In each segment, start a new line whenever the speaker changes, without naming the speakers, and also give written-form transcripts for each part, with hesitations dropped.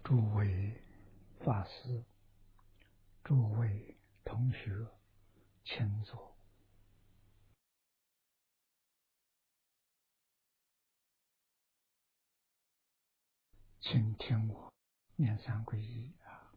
诸位法师、诸位同学，请坐。请听我念三皈依啊！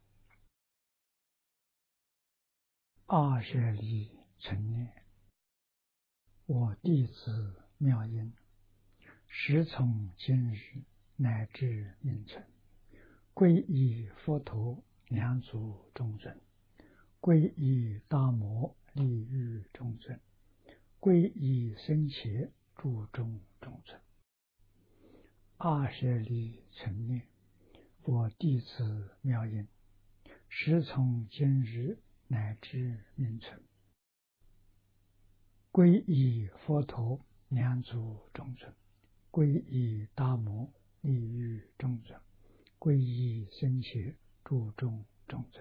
阿舍利成念，我弟子妙音，时从今日乃至命存，皈依佛陀两足中尊，皈依大摩利欲中尊，皈依僧伽注中中尊。阿舍利成念，我弟子妙音，时从今日乃至命存，皈依佛陀两足中尊，皈依大摩利欲中尊，皈依僧伽注中中尊。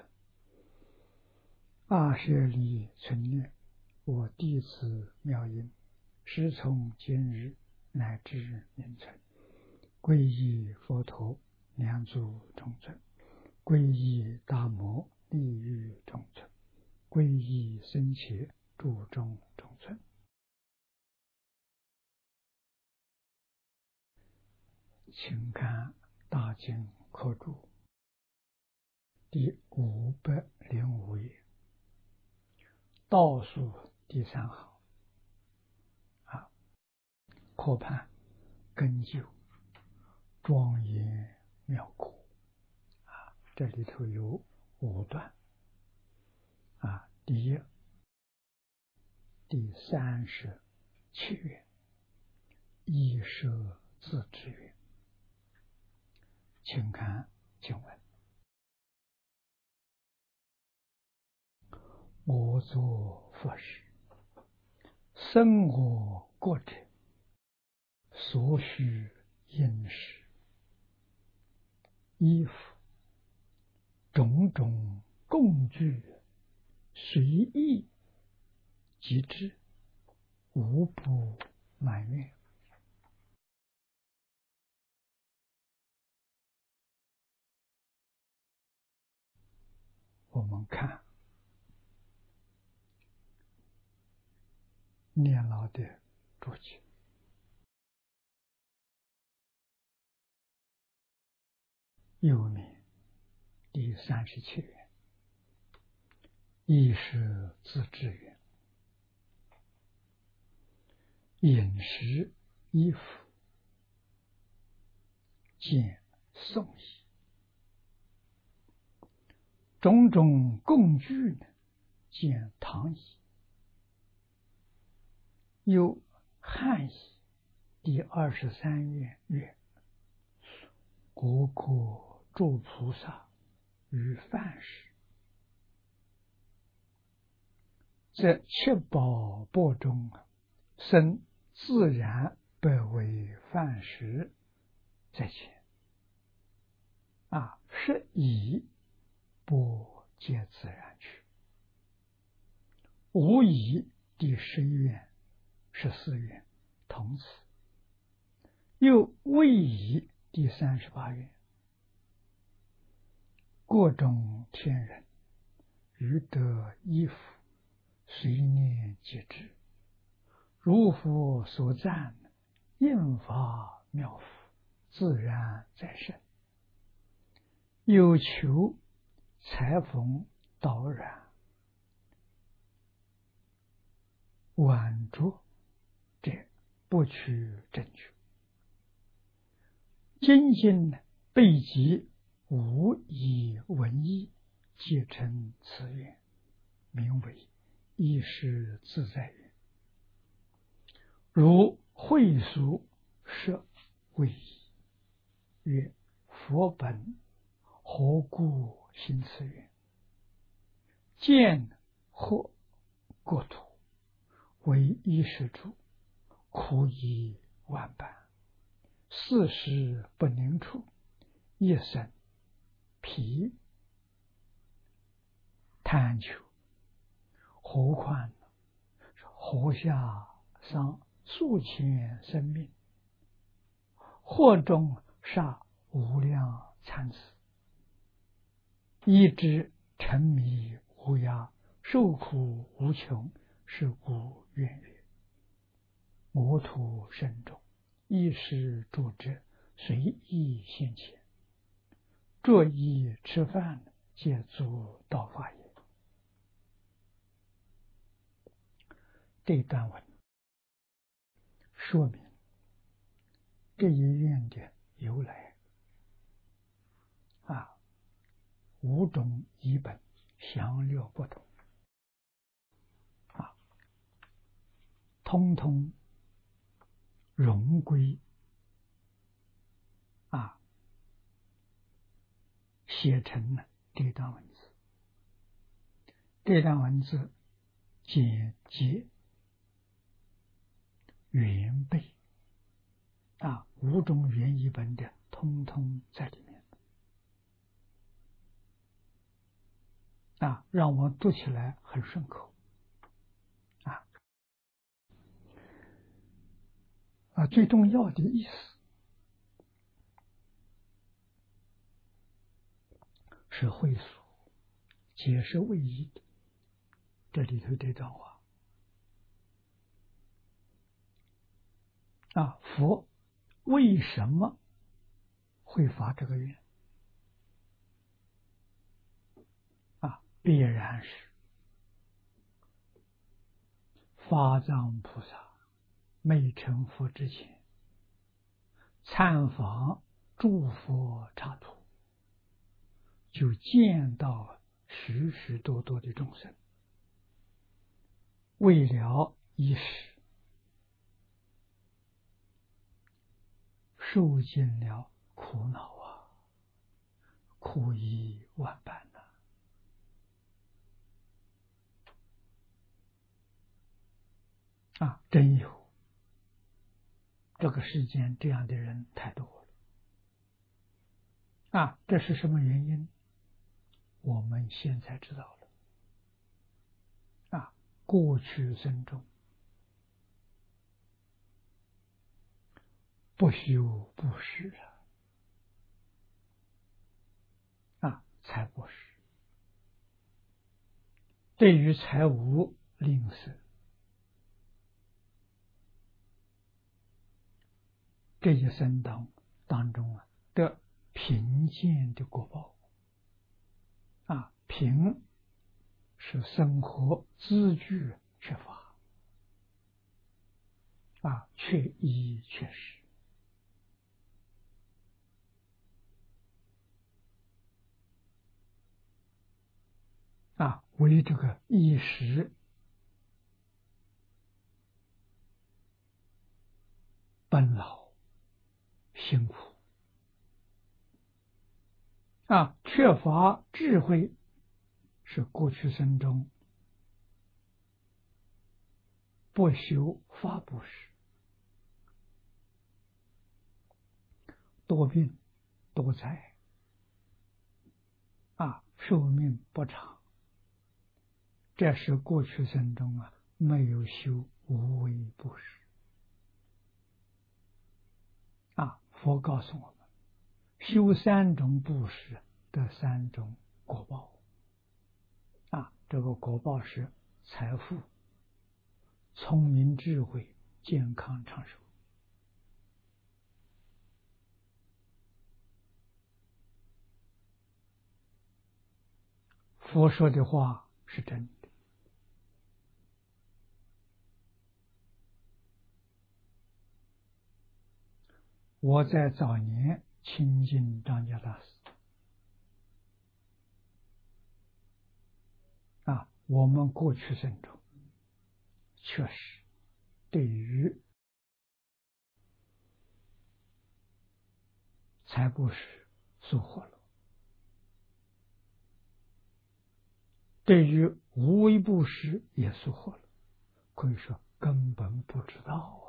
阿舍利成念，我弟子妙音，时从今日乃至命存，皈依佛陀两足中尊，皈依大摩利欲中尊，皈依僧伽注中中尊。请看大经科注第505页，倒数第3行科判根究庄严妙果这里头有5段第一第37愿，依摄自之愿。请看经文：我作佛事，生我国者，所需饮食、衣服、种种供具，随意即至，无不满愿。我们看念老的注解，右面第37愿，依摄自之愿，饮食、衣服见颂仪，种种供具呢见唐仪。有汉仪第23愿曰：国国诸菩萨于饭食，则七宝钵中生自然不为饭食在前是以钵皆自然去。无疑第11愿、14愿同此。又未以第38愿，各种天人于得衣服，随念即至，如佛所赞，应发妙福，自然在身。有求裁缝导染挽着者，不取正觉。精进备集无以文义，皆成此愿，名为依摄自在愿。如会疏摄谓曰：佛本何故行此愿？见或国土为依摄主，苦以万般，四时不宁处，夜深疲贪求，何况活下伤数千生命，祸中杀无量残子， 一直沉迷无涯，受苦无穷，是故愿曰：我土深重，一时住者，随意现前。着衣吃饭，皆足道法也。这段文说明这一愿的由来五种译本详略不同通通融归写成了这段文字。这段文字简洁原备五种原译本的通通在里面让我读起来很顺口最重要的意思是会所解释为义的，这里头这段话佛为什么会发这个愿必然是法藏菩萨没成佛之前，参访诸佛刹土，就见到许许多多的众生，为了一时受尽了苦恼苦亦万般真有这个世间这样的人太多了这是什么原因？我们现在知道了过去生中不修布施财布施，对于财物吝啬，这一生当中得贫贱的果报贫是生活资具缺乏缺衣缺食为这个衣食奔劳辛苦缺乏智慧是过去生中不修法布施，多病多灾寿命不长，这是过去生中没有修无为布施佛告诉我们，修三种布施得三种果报这个果报是财富、聪明智慧、健康长寿佛说的话是真的。我在早年亲近张家大师我们过去生中确实对于财布施疏忽了，对于无为布施也疏忽了，可以说根本不知道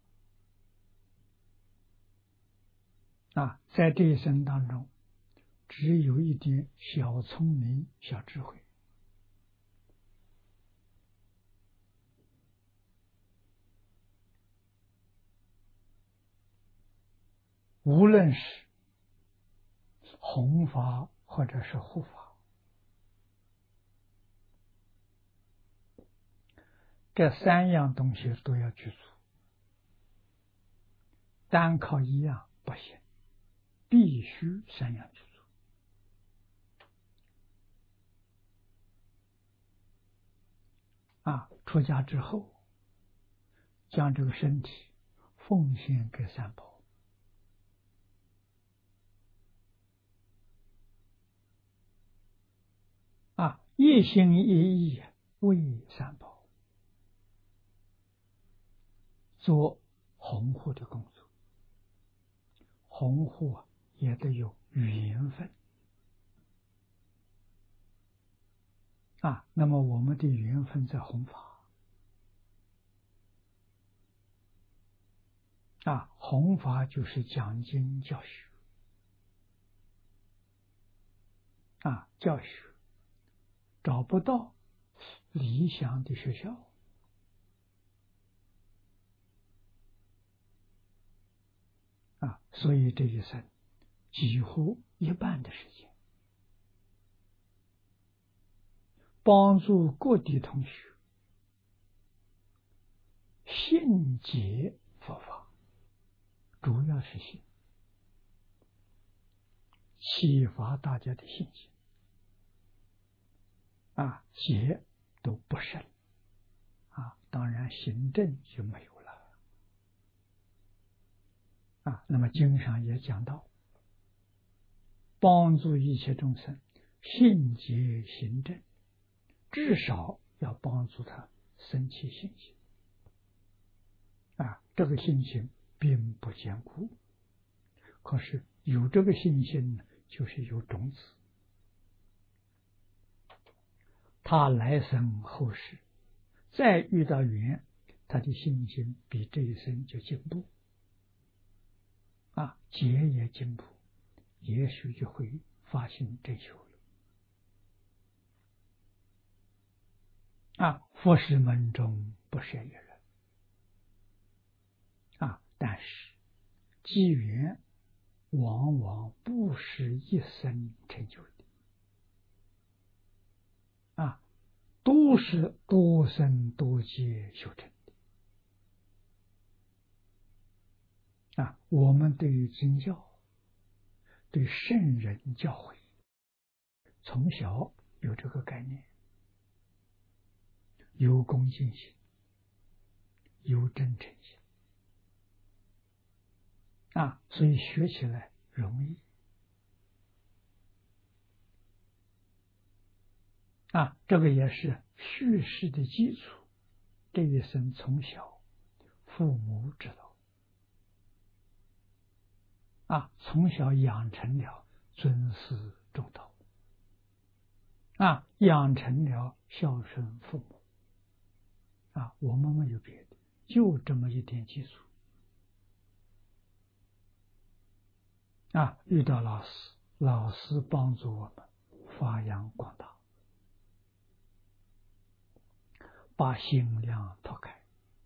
在这一生当中只有一点小聪明小智慧无论是弘法或者是护法这三样东西都要具足，单靠一样不行，必须三样具足。出家之后，将这个身体奉献给三宝，一心一意为三宝做弘护的工作。弘护也得有缘分那么我们的缘分在弘法弘法就是讲经教学教学找不到理想的学校所以这一生几乎一半的时间帮助各地同学信解佛法，主要是信，启发大家的信心解都不深当然行政就没有了那么经上也讲到，帮助一切众生信解行正，至少要帮助他生起信心这个信心并不坚固，可是有这个信心呢，就是有种子，他来生后世再遇到缘，他的信心比这一生就进步结也进步，也许就会发心真修了佛事门中不设一人但是机缘往往不是一生成就的都是多生多劫修成的我们对于宗教对圣人教诲从小有这个概念，有恭敬心，有真诚心所以学起来容易这个也是叙事的基础。这一生从小父母知道从小养成了尊师重道养成了孝顺父母我们没有别的，就这么一点基础遇到老师，老师帮助我们发扬光大，把心量拓开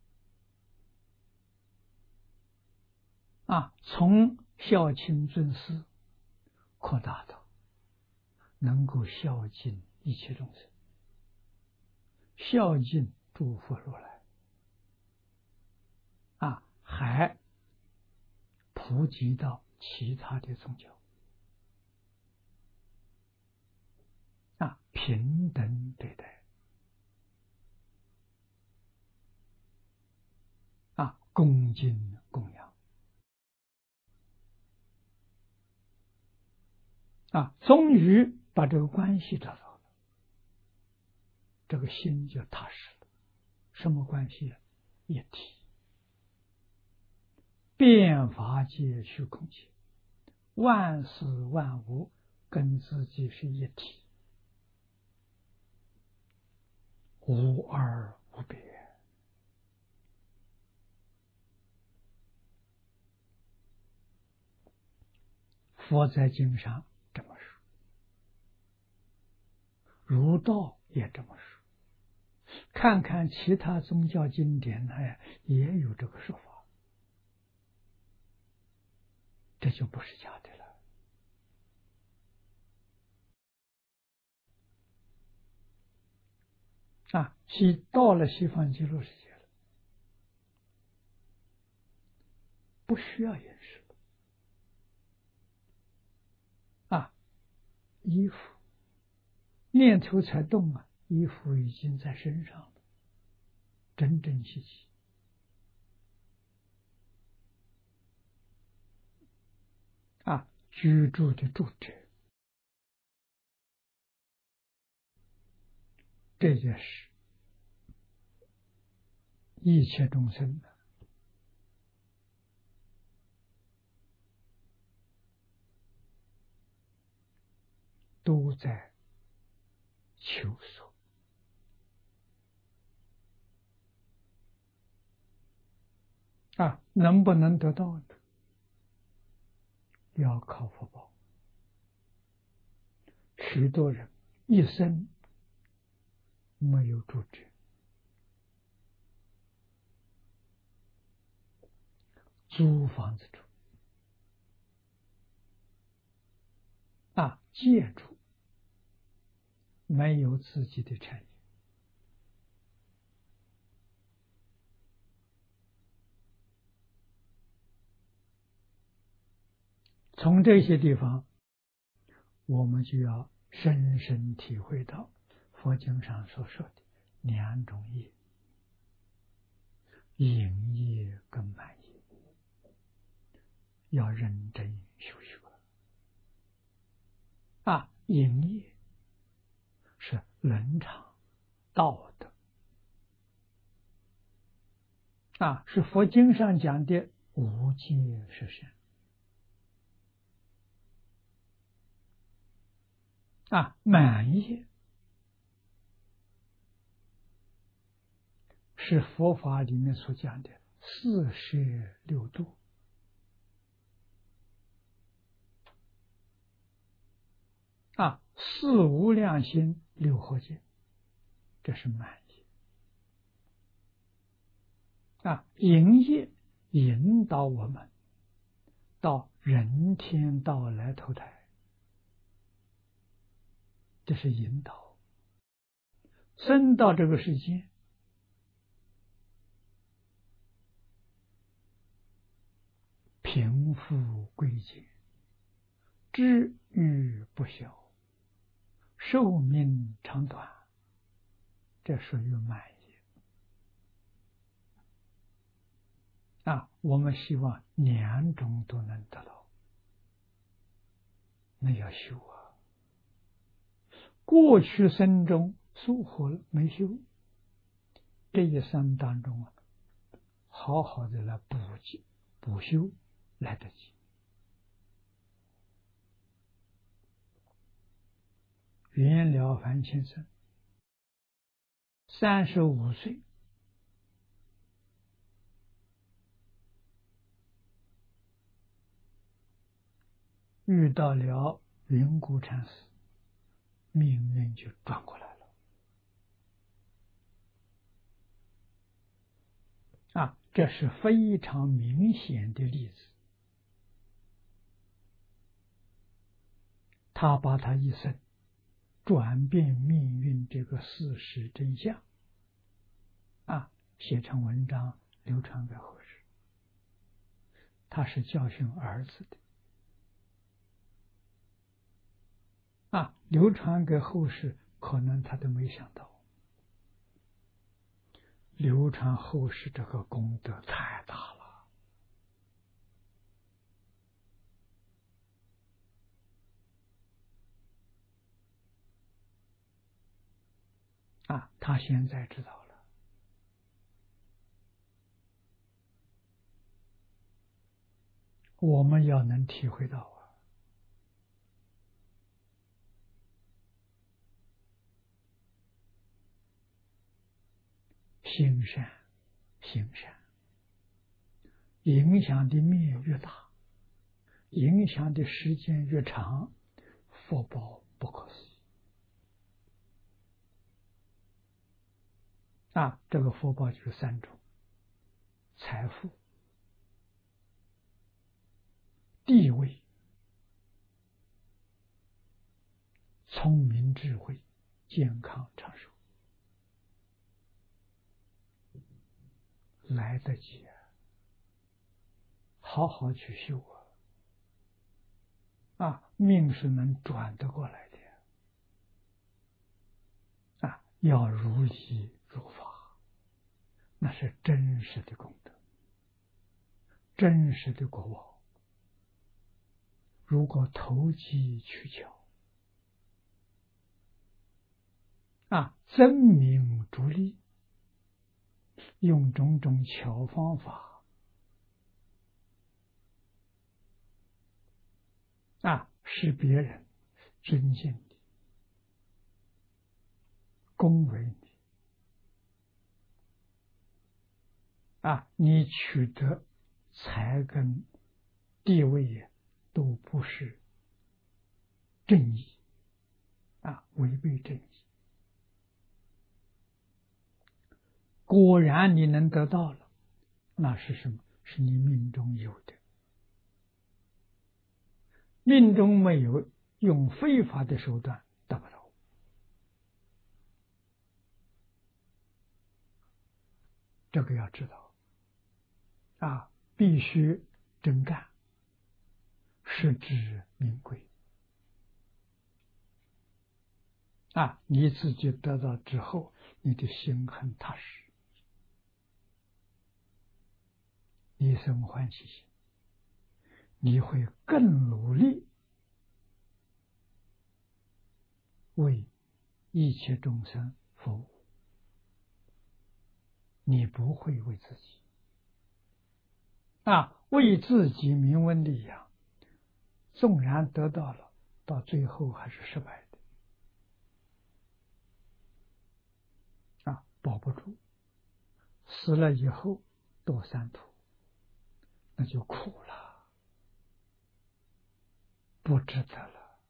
从孝亲尊师扩大到能够孝敬一切众生，孝敬诸佛如来还普及到其他的宗教平等对待恭敬供养终于把这个关系找到了，这个心就踏实了。什么关系一体，遍法界虚空界，万事万物跟自己是一体，无二无别佛在经上这么说，儒道也这么说，看看其他宗教经典也有这个说法，这就不是假的了到了西方极乐世界了，不需要饮食衣服念头才动衣服已经在身上了，真正稀奇居住的住者，这件事一切众生都在求索能不能得到呢？要靠福报。许多人一生没有住者，租房子住借住，没有自己的产业。从这些地方，我们就要深深体会到佛经上所说的两种业：淫业跟满业，要认真修学。淫业是伦常道德是佛经上讲的无戒十善满业是佛法里面所讲的四摄六度四无量心六合戒，这是满业淫业引导我们到人天道来投胎，这是引导。生到这个世界，贫富贵贱，知欲不小，寿命长短，这属于满业我们希望两种都能得到，那要修过去生中疏忽了没修，这一生当中好好的来补修，来得及。袁了凡先生35岁遇到了云谷禅师，命运就转过来了这是非常明显的例子。他把他一生转变命运这个事实真相写成文章流传给后世。他是教训儿子的流传给后世，可能他都没想到，流传后世这个功德太大了他现在知道了。我们要能体会到行善行善，影响的面越大，影响的时间越长，福报不可思议这个福报就是三种：财富、地位、聪明智慧、健康长寿来得及，好好去修命是能转得过来的要如理如法，那是真实的功德，真实的果报。如果投机取巧争名逐利，用种种巧方法使别人尊敬你、恭维你你取得财跟地位都不是正义违背正义。果然你能得到了，那是什么？是你命中有的。命中没有，用非法的手段得不到。这个要知道必须真干，实至名归你自己得到之后，你的心很踏实，一生欢喜心，你会更努力为一切众生服务，你不会为自己为自己名闻利养，纵然得到了，到最后还是失败的保不住，死了以后堕三途，那就苦了，不值得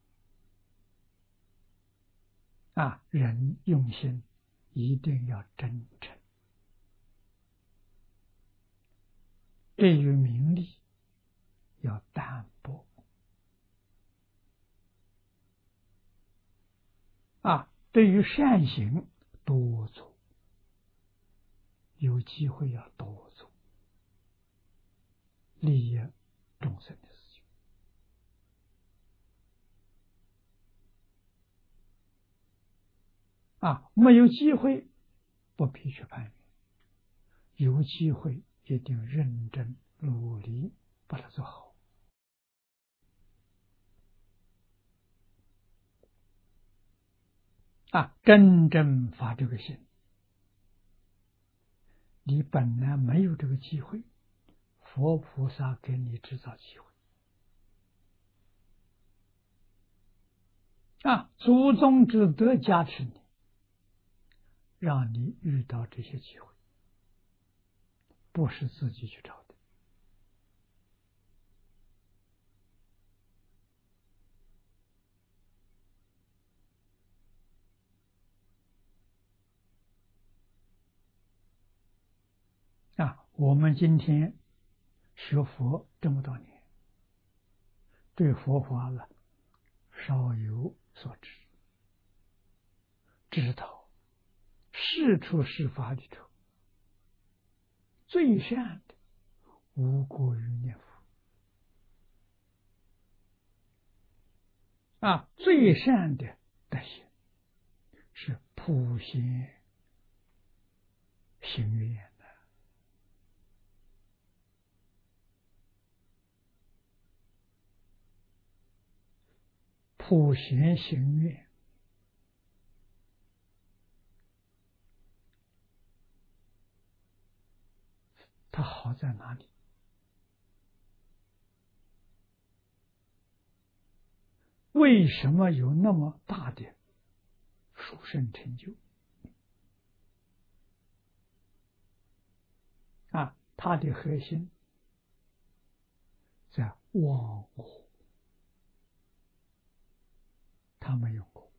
了人用心一定要真诚，对于名利要淡薄对于善行多做，有机会要多做，利益众生的事情没有机会不必去攀缘，有机会一定认真努力把它做好真正发这个心。你本来没有这个机会，佛菩萨给你制造机会祖宗之德加持你，让你遇到这些机会，不是自己去找的我们今天学佛这么多年，对佛法了少有所知，知道是处是法里头最善的无过于念佛最善的德行是普贤行愿普贤行愿它好在哪里？为什么有那么大的殊胜成就它的核心在忘我，他没有过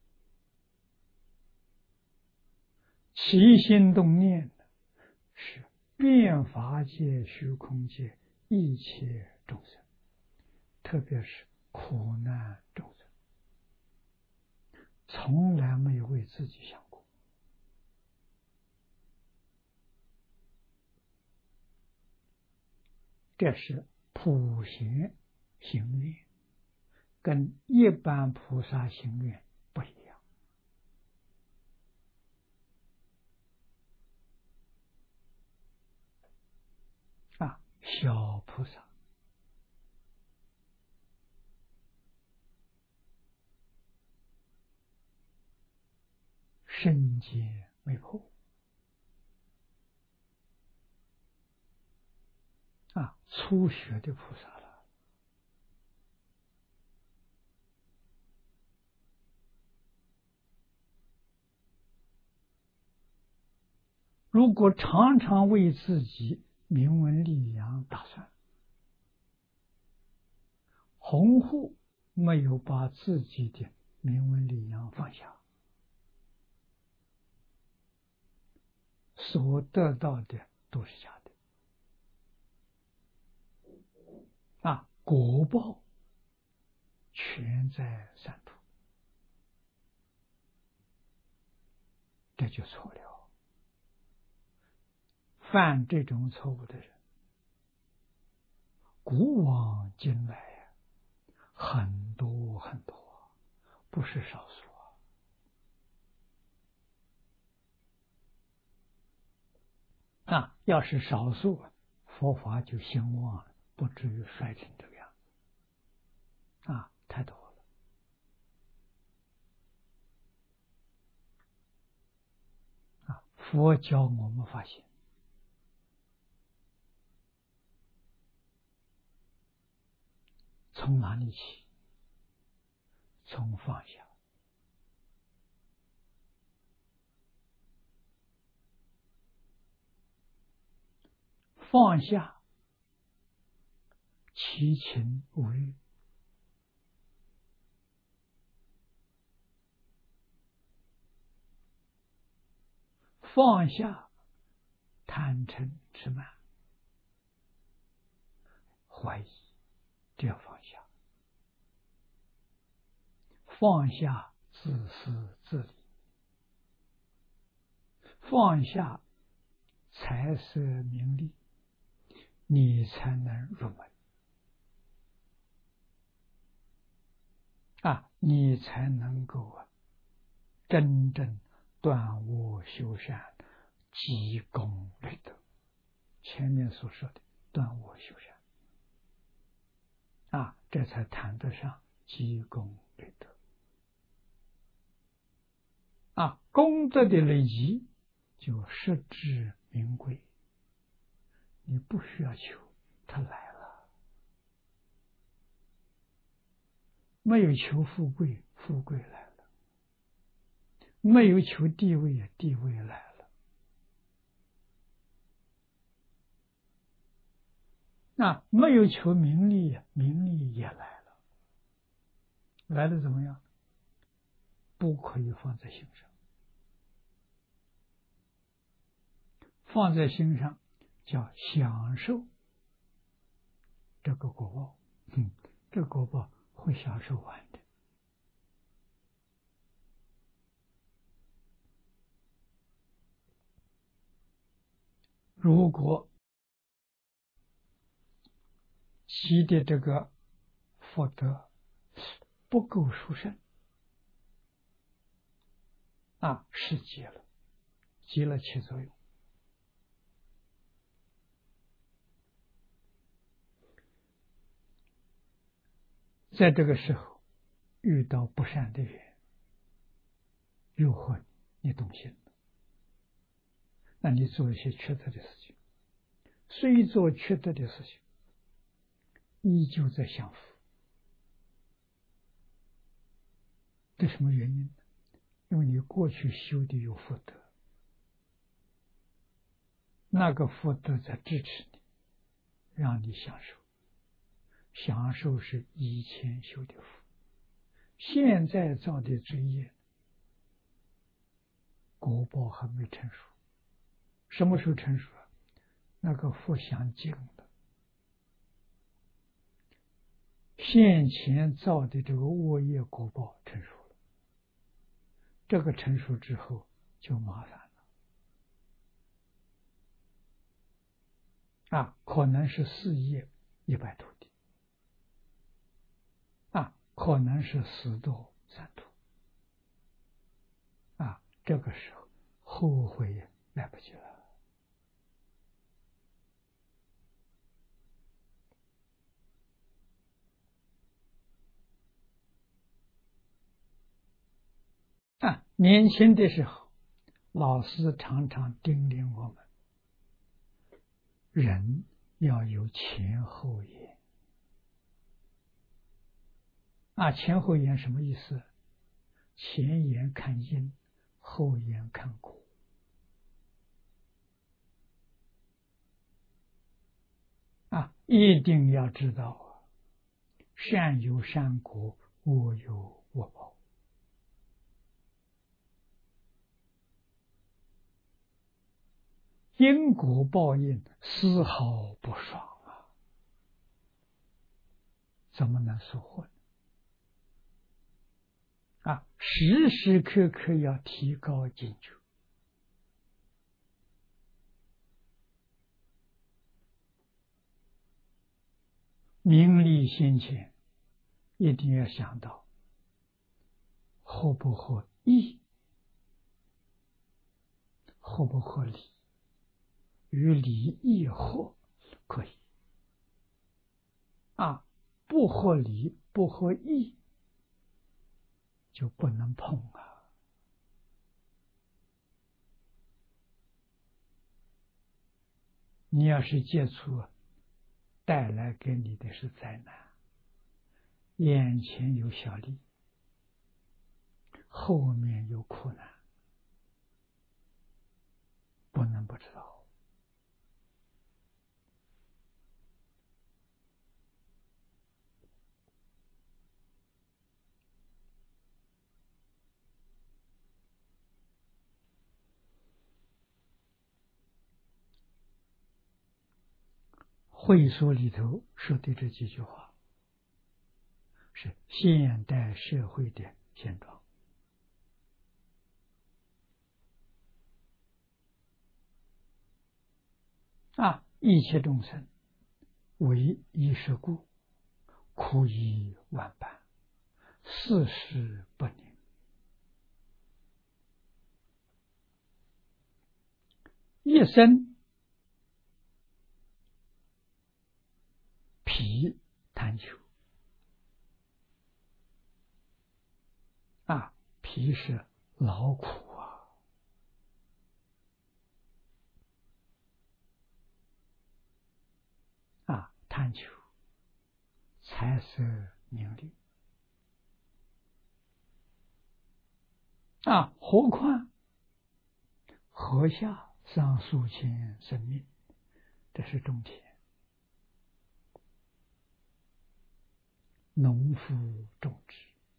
起心动念是遍法界虚空界一切众生，特别是苦难众生，从来没有为自己想过这是普贤行愿，跟一般菩萨行愿不一样。小菩萨圣洁未破初学的菩萨了。如果常常为自己名闻利养打算，弘护没有把自己的名闻利养放下，所得到的都是假的果报全在三途，这就错了。犯这种错误的人，古往今来很多很多，不是少数要是少数，佛法就兴旺了，不至于衰成这个样子太多了佛教我们发现，从哪里起？从放下。放下七情五欲，放下贪嗔痴慢怀疑，这要放下。放下自私自利，放下财色名利，你才能入门你才能够真正断恶修善，积功累德。前面所说的断恶修善这才谈得上积功累德功德的累积就实至名归，你不需要求，他来了。没有求富贵，富贵来了；没有求地位，地位来了；没有求名利，名利也来了。来了怎么样？不可以放在心上，放在心上叫享受这个果报，这个果报会享受完的。如果积的这个福德不够殊胜失节了，积了起作用。在这个时候遇到不善的人诱惑你，你动心了，那你做一些缺德的事情，虽做缺德的事情，依旧在享福。这什么原因呢？因为你过去修的有福德，那个福德在支持你，让你享受。享受是以前修的福，现在造的罪业果报还没成熟。什么时候成熟那个福享尽了，现前造的这个恶业果报成熟了，这个成熟之后就麻烦可能是4亿100土地，可能是10多3土，这个时候后悔来不及了。年轻的时候，老师常常叮咛我们，人要有前后眼。前后眼什么意思？前眼看因，后眼看果。一定要知道，善有善果，恶有恶报。因果报应丝毫不爽怎么能疏忽呢？时时刻刻要提高警觉。名利先前，一定要想到合不合义，合不合理，与理义合可以。不合理不合义就不能碰你要是接触，带来给你的是灾难。眼前有小利，后面有苦难，不能不知道。会所里头说的这几句话，是现代社会的现状。一切众生为衣食故，苦以万般，世事不宁。一生疲贪求，疲是劳苦贪求财色名利何况禾下上数千生命，这是种田，农夫种植，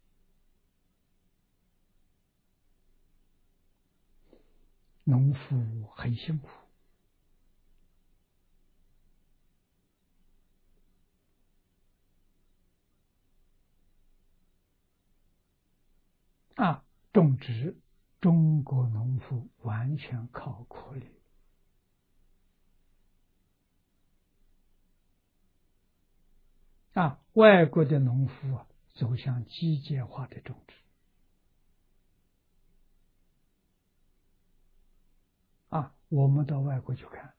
农夫很辛苦种植，中国农夫完全靠苦力外国的农夫走向机械化的种植我们到外国去看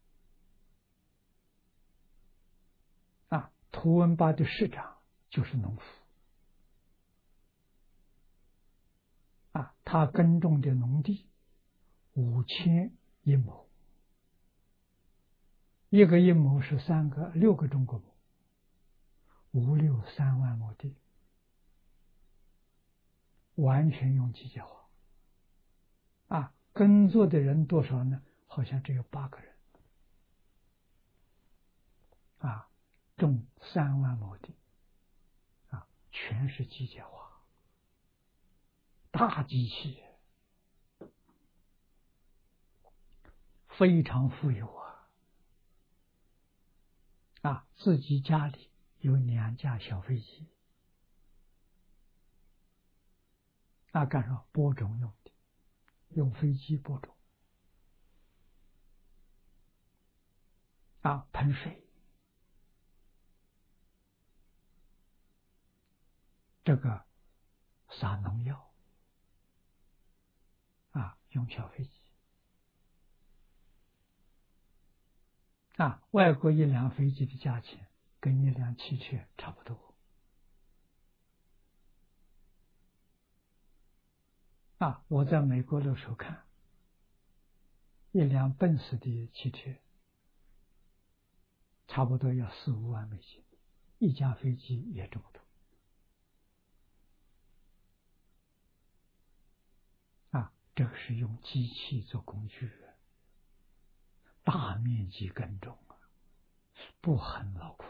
图文巴的市长就是农夫他耕种的农地5000英亩，一个英亩是6个中国亩，5、6、3万亩地，完全用机械化耕作的人多少呢？好像只有8个人种3万亩地全是机械化，大机器，非常富有自己家里有2架小飞机干什么？播种用的，用飞机播种喷水，这个撒农药，用小飞机，外国一辆飞机的价钱跟一辆汽车差不多，我在美国的时候看，一辆奔驰的汽车差不多要4、5万美金，一架飞机也这么多。这个是用机器做工具，大面积耕种，不很劳苦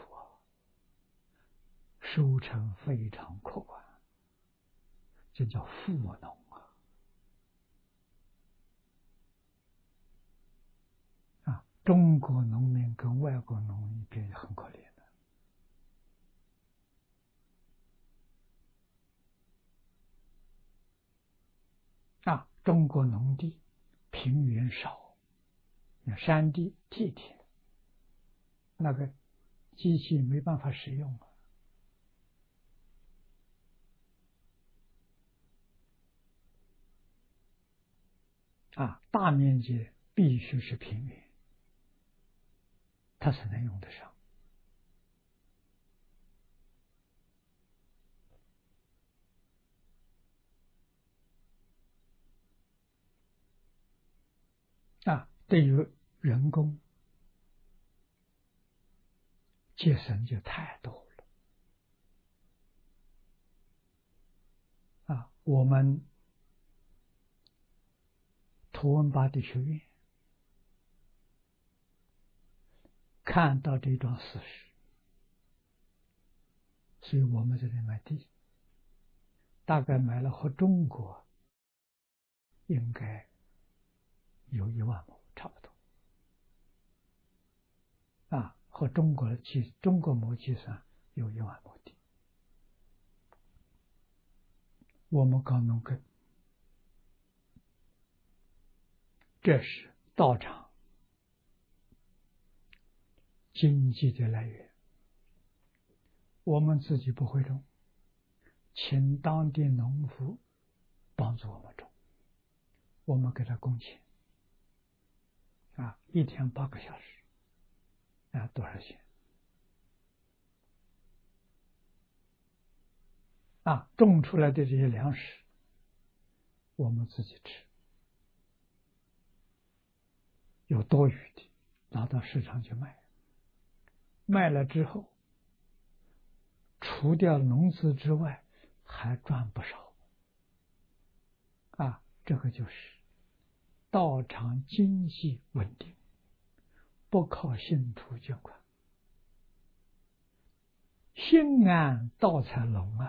收成非常可观，这叫富农中国农民跟外国农民比很可怜的中国农地平原少，山地梯田，那个机器没办法使用大面积必须是平原，它才能用得上。对于人工节省就太多了我们图文巴地学院看到这桩事实，所以我们这里买地，大概买了和中国应该有1万亩差不多和中国亩计算有1万亩地，我们搞农耕，这是道场经济的来源。我们自己不会种，请当地农夫帮助我们种，我们给他工钱一天8个小时多少钱种出来的这些粮食我们自己吃，有多余的拿到市场去卖，卖了之后除掉农资之外还赚不少这个就是道场经济稳定，不靠信徒捐款，心安道才隆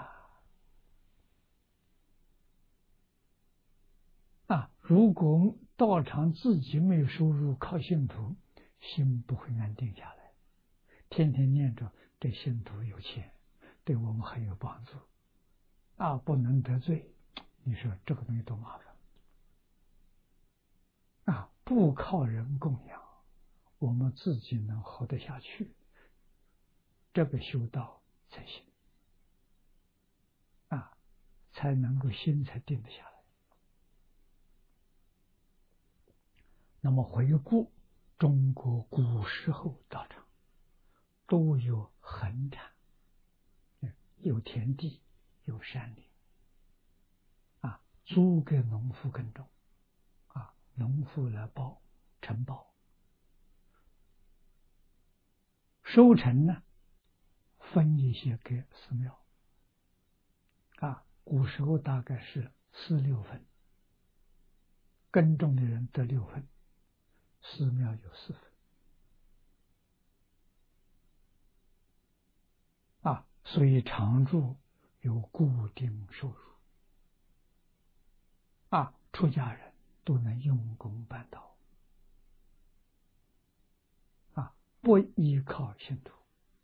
如果道场自己没有收入，靠信徒，心不会安定下来，天天念着这信徒有钱，对我们很有帮助不能得罪，你说这个东西多麻烦不靠人供养，我们自己能活得下去，这个修道才行才能够心才定得下来。那么回顾中国古时候道场都有恒产，有田地，有山林租给农夫耕种农夫来承包，收成呢分一些给寺庙古时候大概是4、6分，耕种的人得6分，寺庙有4分所以常住有固定收入出家人都能用功办道不依靠信徒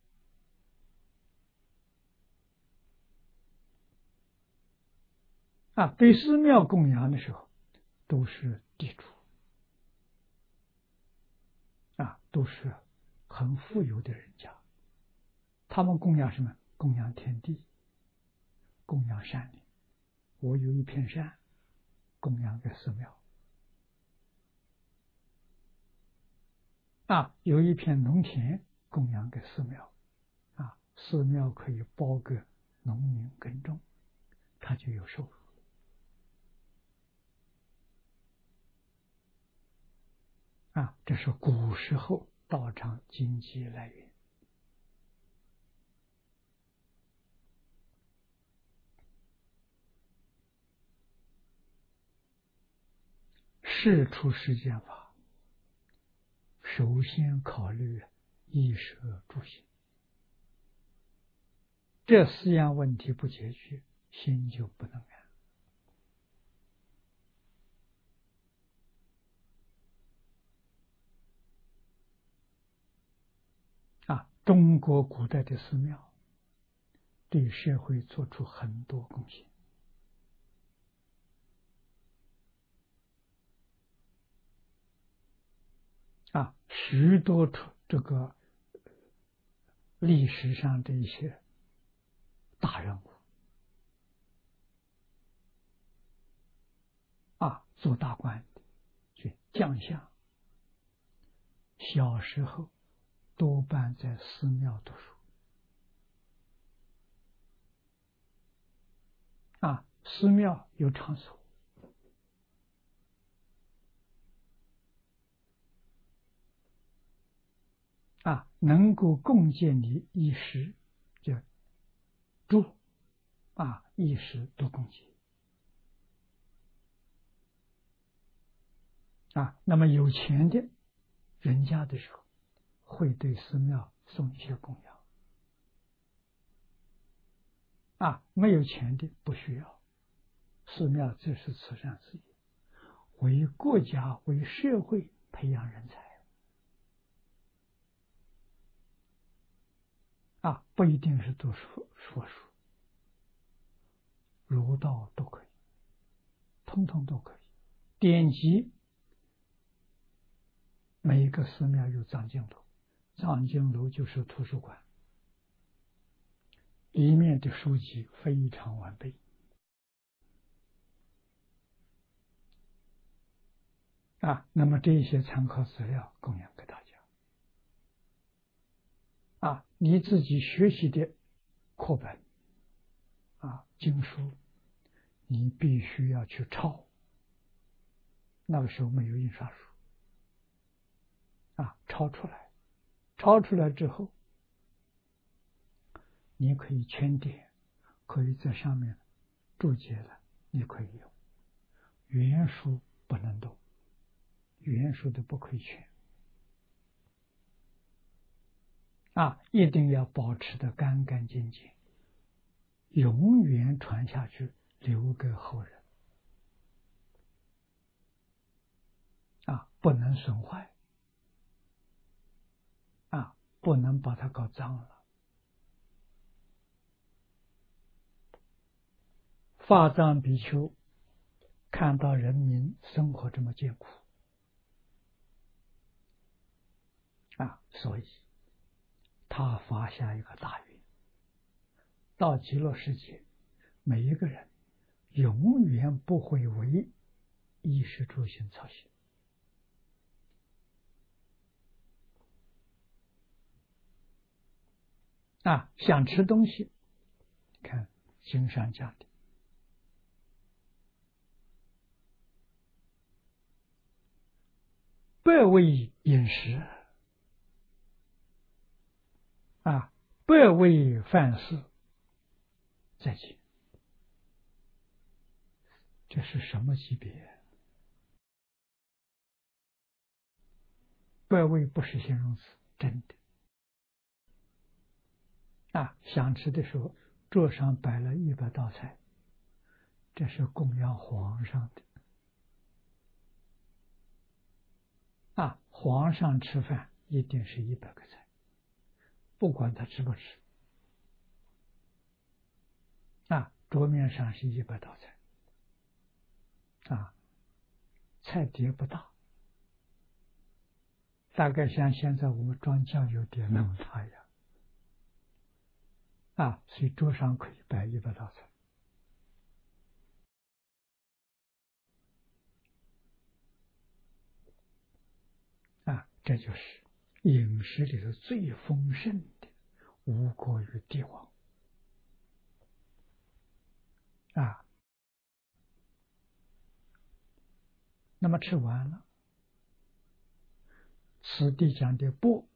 对寺庙供养的时候都是地主都是很富有的人家，他们供养什么？供养天地，供养山林。我有一片山，供养给寺庙。有一片农田，供养给寺庙。寺庙可以包个农民耕种，他就有收入。这是古时候道场经济来源。事出世间法，首先考虑衣食住行，这四样问题不解决，心就不能安。中国古代的寺庙对社会做出很多贡献。许多这个历史上的一些大人物做大官的，将相，小时候多半在寺庙读书。寺庙有场所，能够供建你衣食，就住衣食都供给。那么有钱的人家的时候，会对寺庙送一些供养。没有钱的不需要，寺庙这是慈善事业，为国家为社会培养人才。不一定是读说书，儒道都可以，通通都可以。典籍，每一个寺庙有藏经楼，藏经楼就是图书馆，里面的书籍非常完备。那么这些参考资料供养给大家。你自己学习的课本经书，你必须要去抄。那个时候没有印刷术，抄出来之后，你可以圈点，可以在上面注解了，你可以用。原书不能动，原书的不可以圈。一定要保持得干干净净，永远传下去，留给后人。不能损坏，不能把它搞脏了。法藏比丘看到人民生活这么艰苦，所以他发下一个大愿，到极乐世界，每一个人永远不会为衣食住行操心。想吃东西，看经上讲的，百味饮食，百味饭食在即。这是什么级别？百味不是形容词，真的。想吃的时候，桌上摆了100道菜，这是供养皇上的。皇上吃饭一定是100个菜，不管他吃不吃。桌面上是100道菜，菜碟不大， 大概像现在我们装酱油碟那么大呀，所以桌上可以摆100道菜。这就是饮食里头最丰盛的，无过于帝王。那么吃完了，此地讲的钵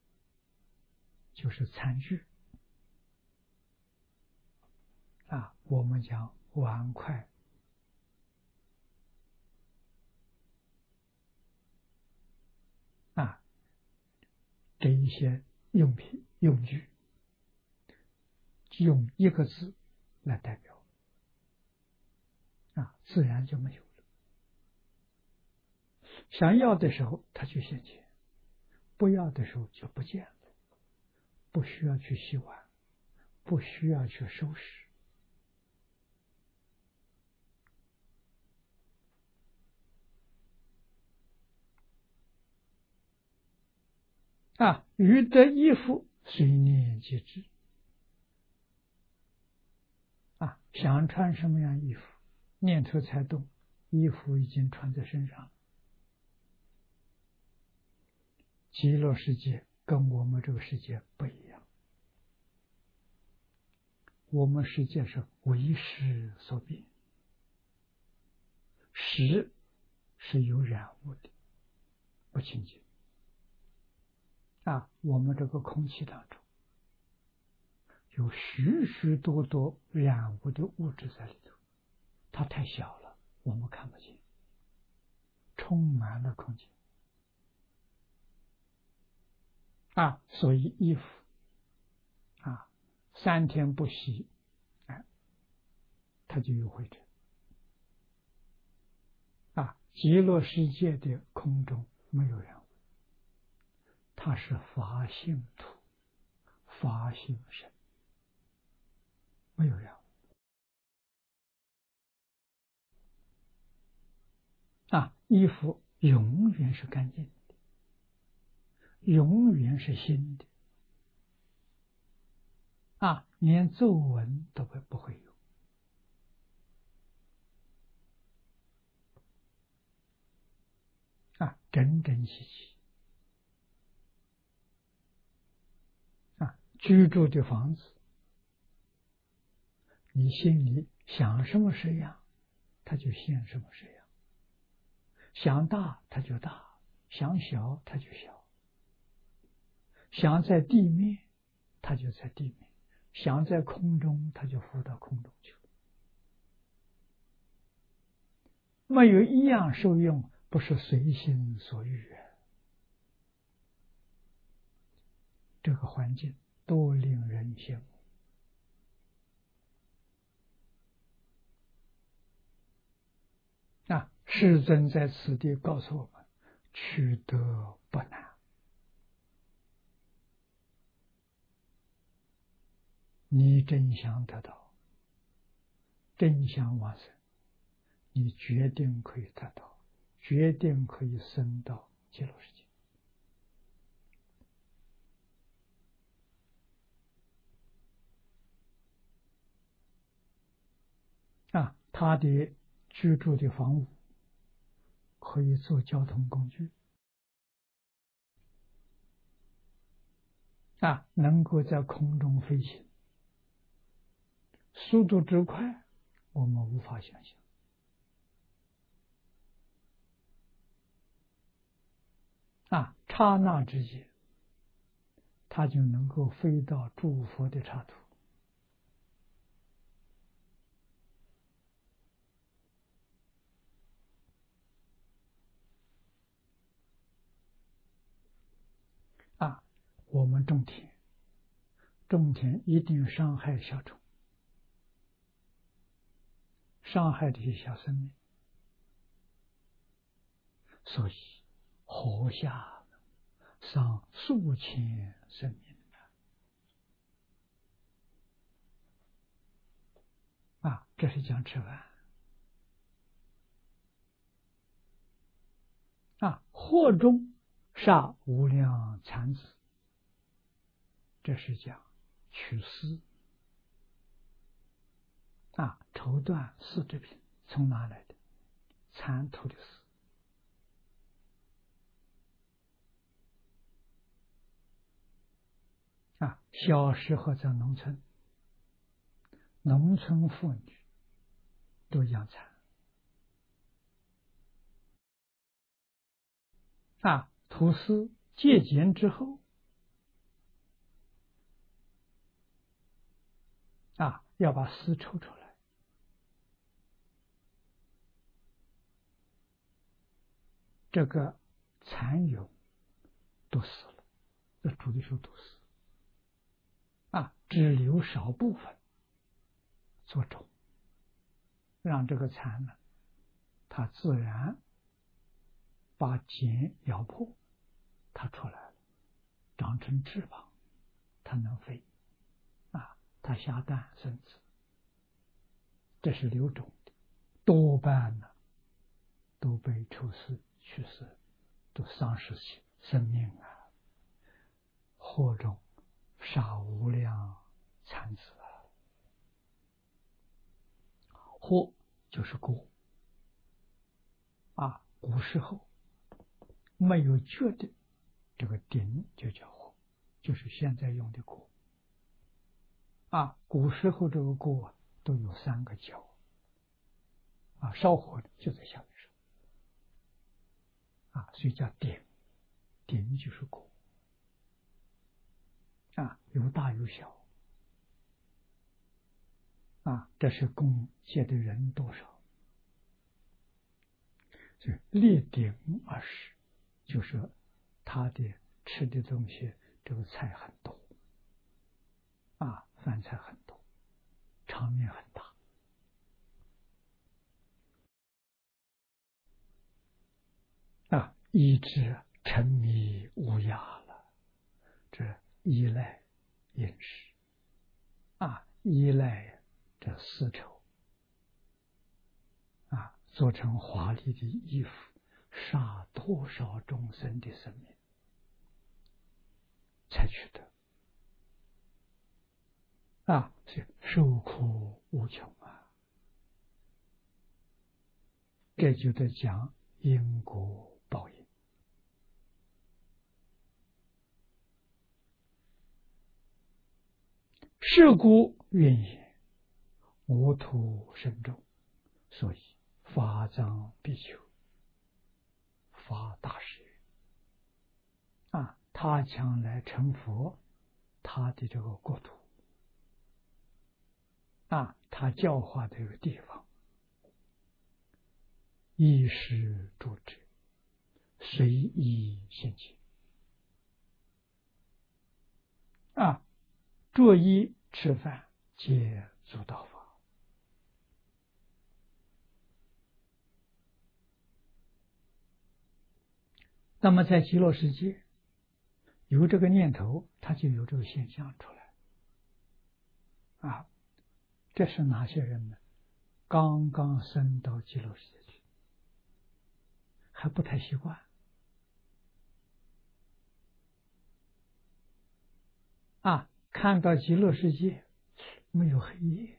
就是餐具我们讲碗筷这一些用品用具，用一个字来代表自然就没有了。想要的时候它就现前，不要的时候就不见了，不需要去洗碗，不需要去收拾余得衣服随念即至想穿什么样衣服，念头才动，衣服已经穿在身上了。极乐世界跟我们这个世界不一样，我们世界是为识所变，识是有染污的，不清净我们这个空气当中有许许多多染污的物质在里头，它太小了，我们看不见，充满了空间所以衣服3天不洗它就有灰尘极乐世界的空中没有染污，它是法性土，法性身，没有染污衣服永远是干净的，永远是新的连皱纹都不会有整整齐齐居住的房子，你心里想什么式样，它就现什么式样，想大它就大，想小它就小，想在地面它就在地面，想在空中它就浮到空中去了，没有一样受用不是随心所欲这个环境多令人羡慕世尊在此地告诉我们，取得不难，你真想得到，真想往生，你决定可以得到，决定可以升到极乐世界他的居住的房屋可以做交通工具能够在空中飞行，速度之快我们无法想象刹那之间它就能够飞到诸佛的刹土我们种田，种田一定伤害小虫，伤害这些小生命，所以活下伤数千生命这是讲吃饭祸中杀无量残子，这是讲取丝绸缎丝织品从哪来的？蚕吐的丝小时候在农村，农村妇女都养蚕吐丝结茧之后要把丝抽出来，这个蚕蛹都死了，这煮的时候都死只留少部分做种，让这个蚕呢，它自然把茧咬破，它出来了，长成翅膀，它能飞它下蛋生子，这是留种的，多半呢都被抽丝去世，都丧失其生命祸中杀无量残子祸就是过古时候没有觉的这个顶就叫祸，就是现在用的过古时候这个过都有3个角烧火的就在下面说所以叫顶，顶就是过有大有小这是供谢的人多少，所以立顶而食，就是他的吃的东西，这个菜很多饭菜很多，场面很大一直沉迷无涯了，这依赖饮食依赖这丝绸做成华丽的衣服，杀多少众生的生命才取得所以受苦无穷这就得讲因果报应。是故愿也，我土深重，所以法藏比丘发大誓他将来成佛，他的这个国土他教化这个地方，衣食住之，随意现前着衣吃饭皆足道法。那么在极乐世界有这个念头，他就有这个现象出来这是哪些人呢？刚刚升到极乐世界去，还不太习惯看到极乐世界没有黑夜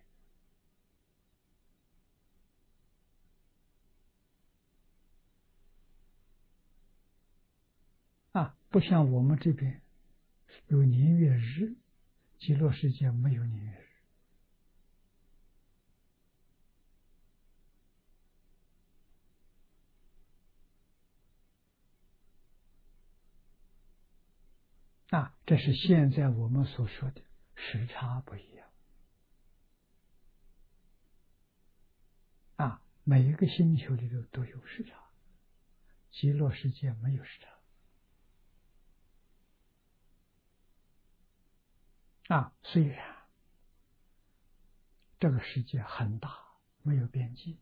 不像我们这边有年月日，极乐世界没有年月日这是现在我们所说的时差不一样每一个星球里头都有时差，极乐世界没有时差虽然这个世界很大，没有边际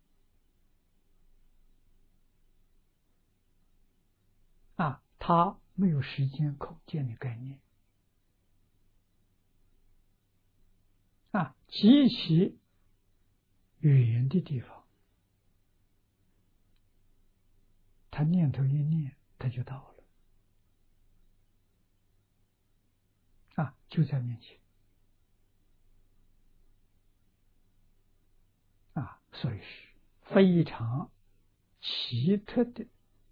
它没有时间空间的概念极其远的地方，他念头一念他就到了就在面前所以是非常奇特的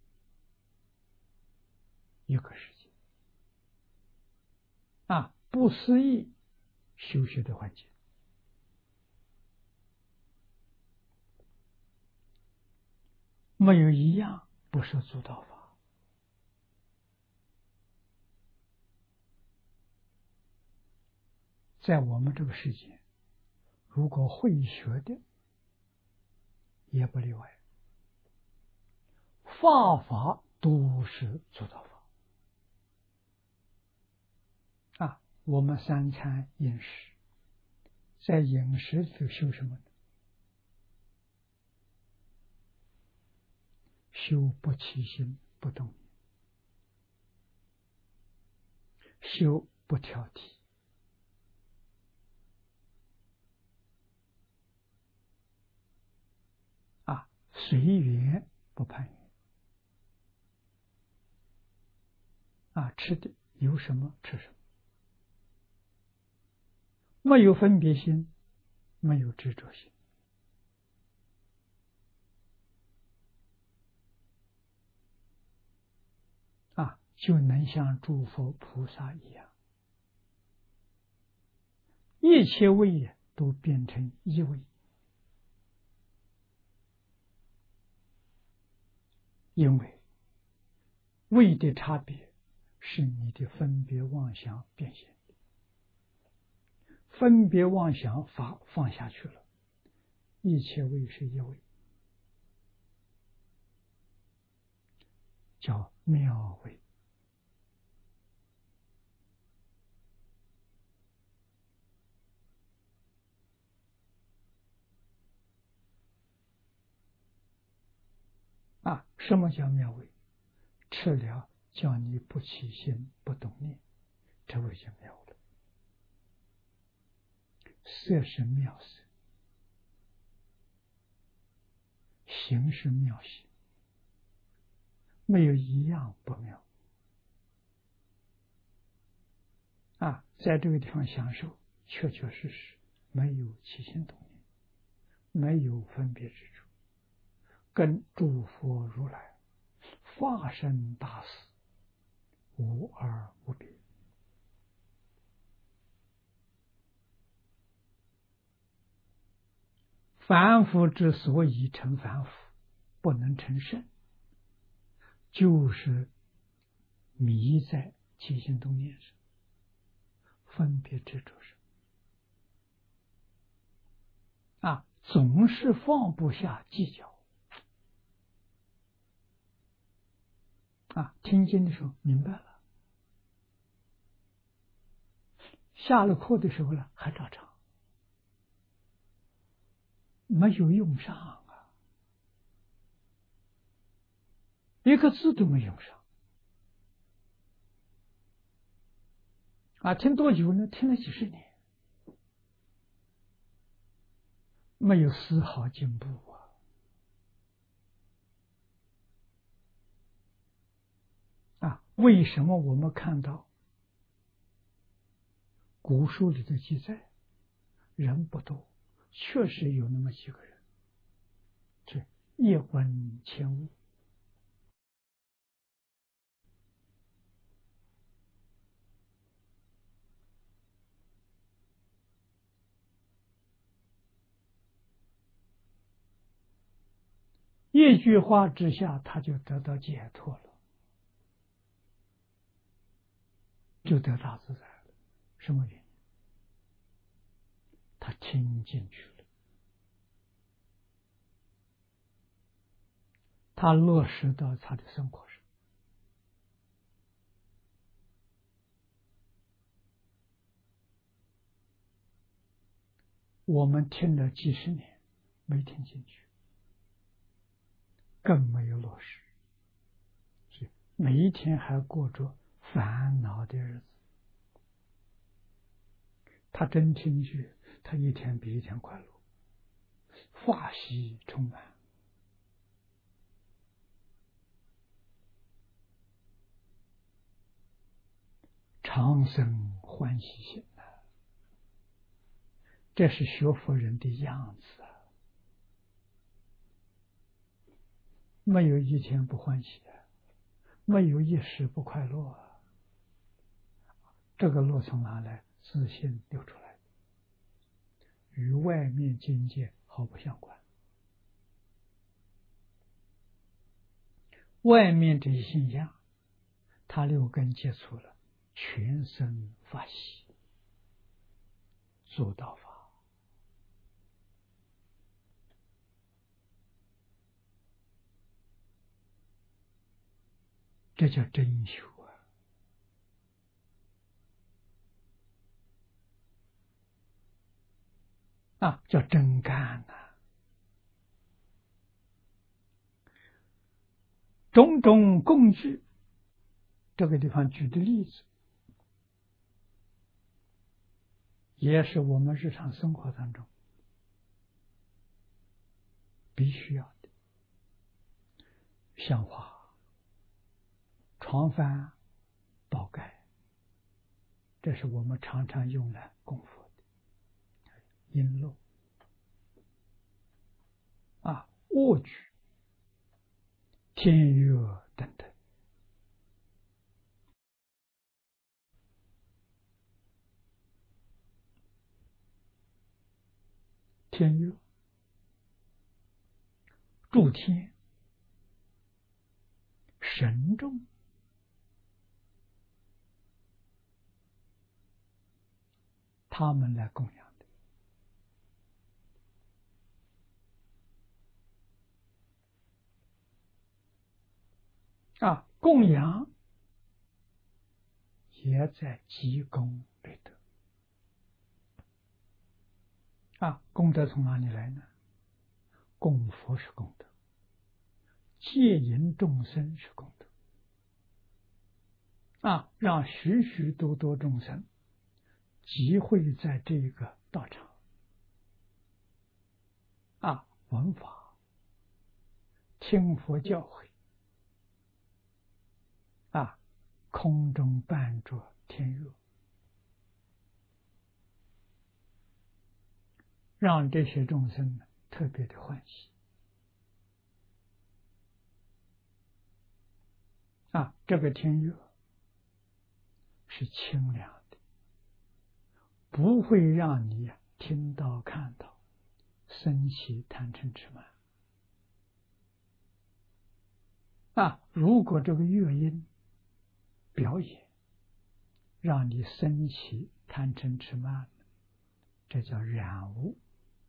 一个世界不思议修学的环境。没有一样不是诸道法。在我们这个世界，如果会学的也不例外，法法都是诸道法我们三餐饮食，在饮食里头修什么呢？修不起心不动念，修不挑剔随缘不攀缘吃的有什么吃什么，没有分别心，没有执着心就能像诸佛菩萨一样，一切位都变成一位。因为位的差别是你的分别妄想变现，分别妄想法放下去了，一切位是一位，叫妙位。什么叫妙位？吃了叫你不起心不动念，这位就妙了。色是妙色，行是妙行，没有一样不妙在这个地方享受，确确实实没有起心动念，没有分别之处，跟诸佛如来法身大士无二无别。凡夫之所以成凡夫，不能成圣，就是迷在起心动念上，分别执着上总是放不下计较听经的时候明白了，下了课的时候呢还照常，没有用上一个字都没用上听多久呢？听了几十年，没有丝毫进步为什么我们看到古书里的记载，人不多，确实有那么几个人，这一闻千悟，一句话之下他就得到解脱了，就得大自在了。什么原因？他听进去了，他落实到他的生活上。我们听了几十年没听进去，更没有落实，所以每一天还过着烦恼的日子。他真听去，他一天比一天快乐，法喜充满。长生欢喜心啊，这是学佛人的样子啊，没有一天不欢喜啊，没有一时不快乐啊。这个乐从哪来？自信流出来，与外面境界毫不相关。外面这些现象，他六根接触了，全身发喜，做到法，这叫真修啊！叫真干呐！种种工具，这个地方举的例子，也是我们日常生活当中必须要的，像花、床幡、宝盖，这是我们常常用来供佛的璎珞啊、卧具、天乐等等。天乐诸天神众，他们来供养的啊，供养也在积功累德啊。功德从哪里来呢？供佛是功德，戒引众生是功德啊，让许许多多众生集会在这个道场啊，闻法、听佛教诲啊，空中伴着天乐，让这些众生特别的欢喜啊。这个天乐是清凉的，不会让你听到看到生起贪嗔痴慢啊。如果这个乐音表演让你生起贪嗔痴慢，这叫染污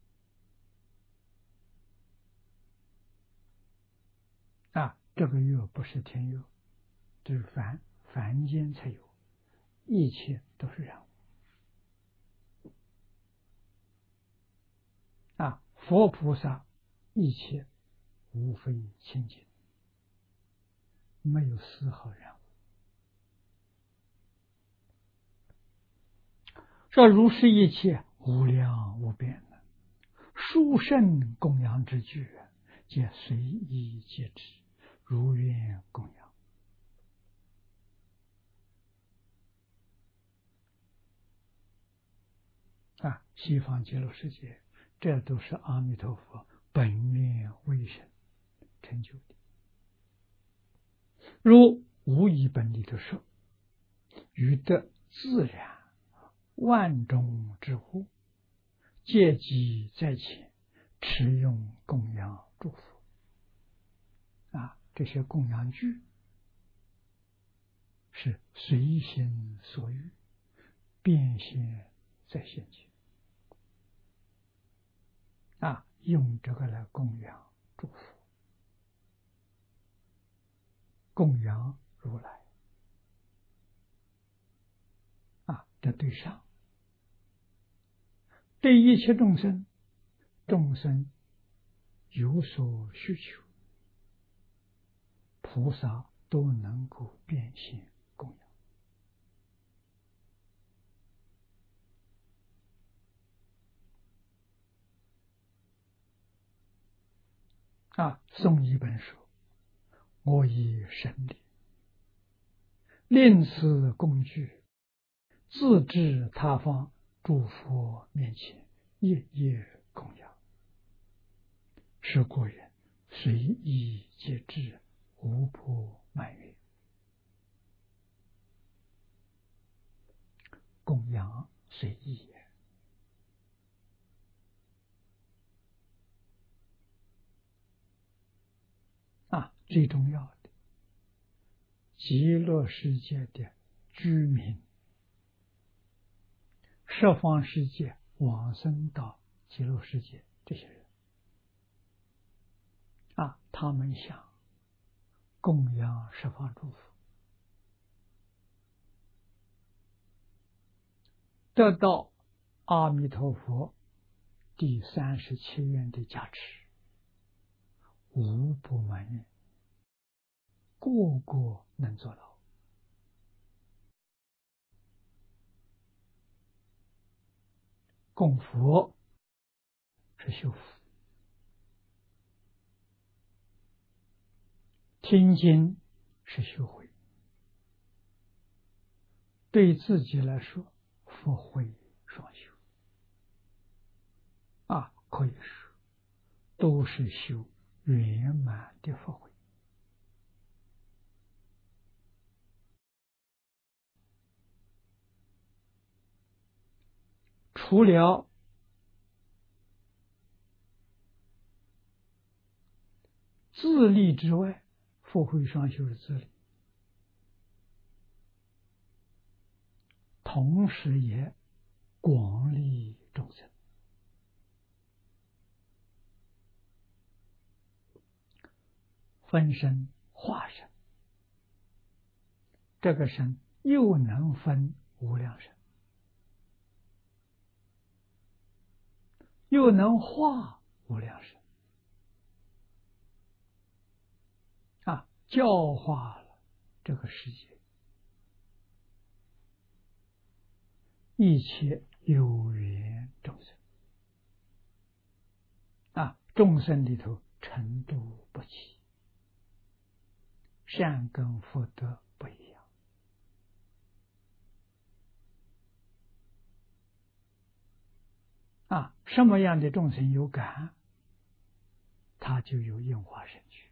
啊。这个乐不是天乐，这是凡间才有，一切都是染污啊。佛菩萨一切无非清净，没有丝毫染污。这如是一切无量无边的殊胜供养之具，皆随意皆之，如愿供养啊。西方极乐世界，这都是阿弥陀佛本愿威神成就的。如无一本里头说，于得自然万众之乎，借机在前，持用供养祝福啊。这些供养具是随心所欲，变现在现前啊，用这个来供养祝福，供养如来啊。这对上，对一切众生，众生有所需求，菩萨都能够变现供养啊。宋一本说，我以神力令此工具自至他方诸佛面前，夜夜供养。是故人随意皆至，无不满愿。供养随意也。最重要的，极乐世界的居民，十方世界往生到极乐世界这些人，他们想供养十方诸佛，得到阿弥陀佛第37愿的加持，无不满愿，个个能做到。供佛是修福，听经是修慧，对自己来说，福慧双修可以说都是修圆满的福慧。除了自利之外，福慧双修是自利，同时也广利众生。分身化身，这个身又能分无量身，又能化无量身，教化了这个世界一切有缘众生。众生里头程度不齐，善根福德不一样。什么样的众生有感，他就有应化身去。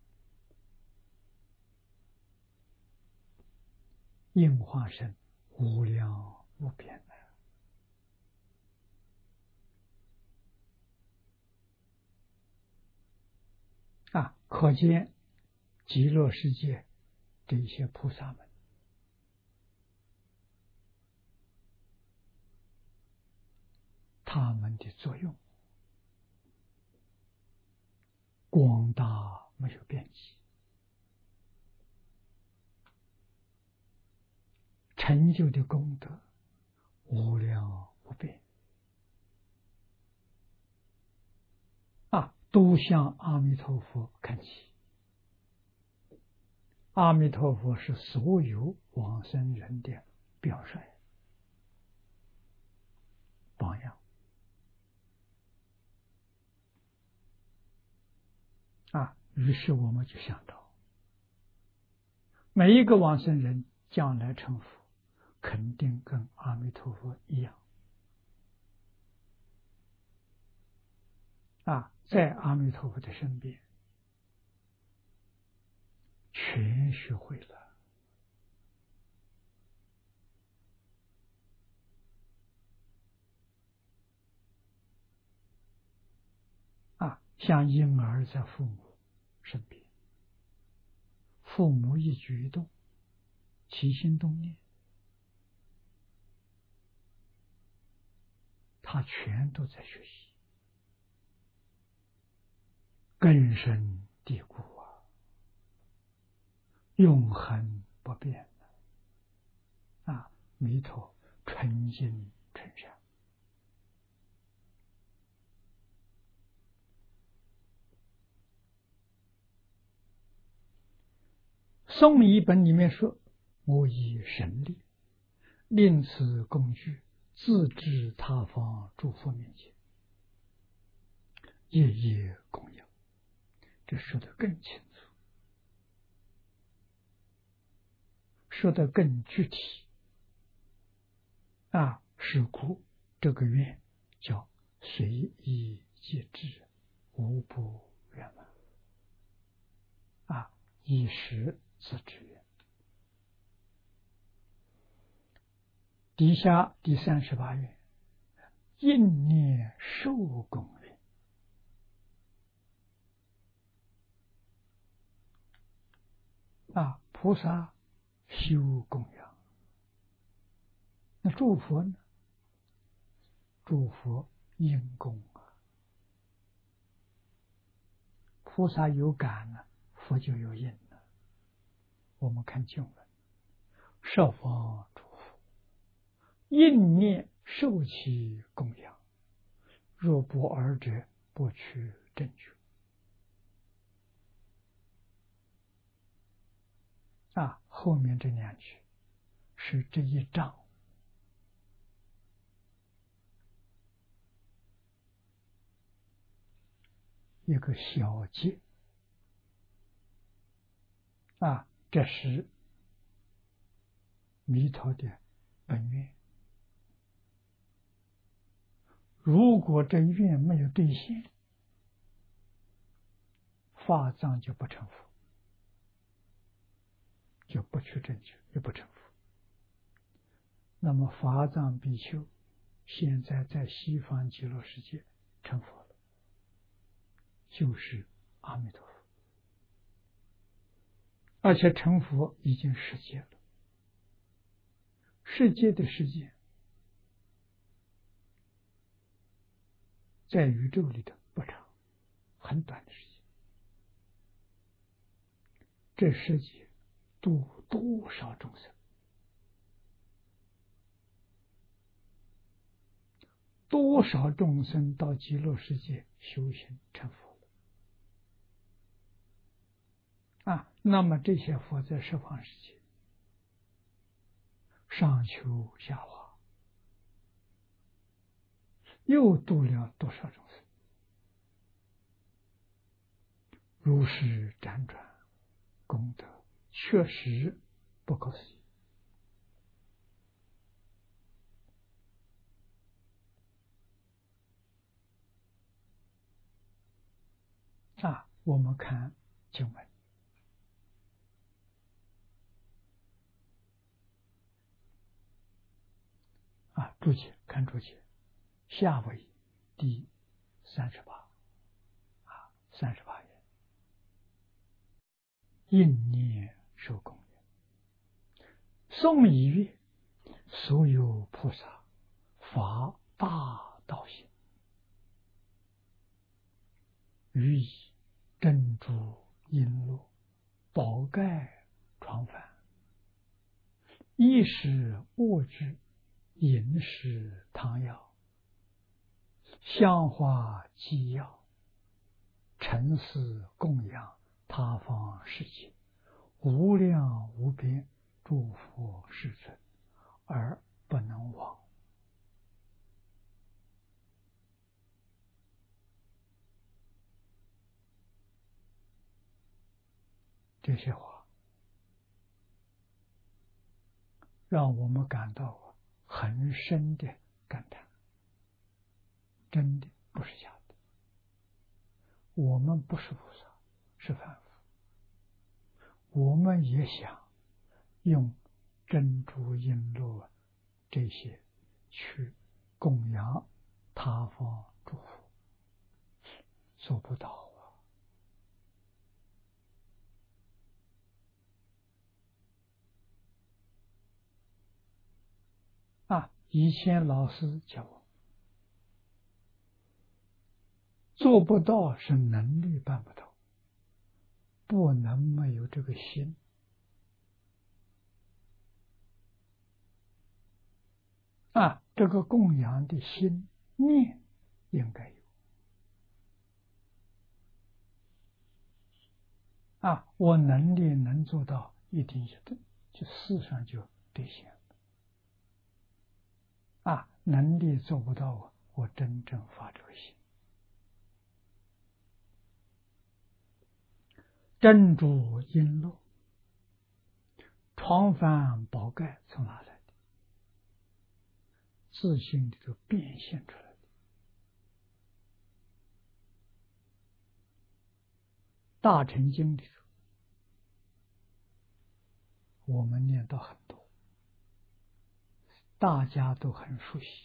应化身无量无边的。可见极乐世界这些菩萨们，他们的作用广大没有边际，成就的功德无量无边，都向阿弥陀佛看齐。阿弥陀佛是所有往生人的表率榜样。于是我们就想到，每一个往生人将来成佛，肯定跟阿弥陀佛一样。在阿弥陀佛的身边，全学会了。像婴儿在父母身边，父母一举一动，起心动念，他全都在学习，根深蒂固永恒不变弥陀纯净纯善。宋译本里面说，我以神力令此工具自至他方诸佛面前，夜夜供养。这说得更清楚，说得更具体。 是故这个愿叫随意即至，无不圆满。一时自知愿。底下第38愿，应念受供愿。菩萨修供养，那诸佛呢？诸佛应供菩萨有感呢，佛就有应了。我们看经文，设方诸佛应念受其供养，若不尔者，不取正觉。后面这2句是这一章一个小节。这是弥陀的本愿。如果这愿没有兑现，法藏就不成佛，就不取正觉，就不成佛。那么法藏比丘现在在西方极乐世界成佛了，就是阿弥陀佛，而且成佛已经世界了。世界的时间在宇宙里头不长，很短的时间。这世界度多少众生？多少众生到极乐世界修行成佛了？那么这些佛在十方世界上求下化，又度了多少众生？如是辗转，功德确实不可思议。我们看经文，注解，看注解，下为第38页，应念受供养。诵一月，所有菩萨发大道心，予以珍珠璎珞、宝盖床幡、衣食物具、饮食汤药、香花祭药，陈思供养他方世界无量无边诸佛世尊，而不能忘。这些话让我们感到很深的感叹，真的不是假的。我们不是菩萨，是凡夫，我们也想用珍珠璎珞这些去供养他方诸佛，做不到以前老师教我，做不到是能力办不到，不能没有这个心。这个供养的心念应该有。我能力能做到，一定就事上就兑现了。能力做不到，我真正发这个心。珍珠璎珞、床幡宝盖从哪来的？ 自性里头变现出来的。大乘经里头，我们念到很多，大家都很熟悉。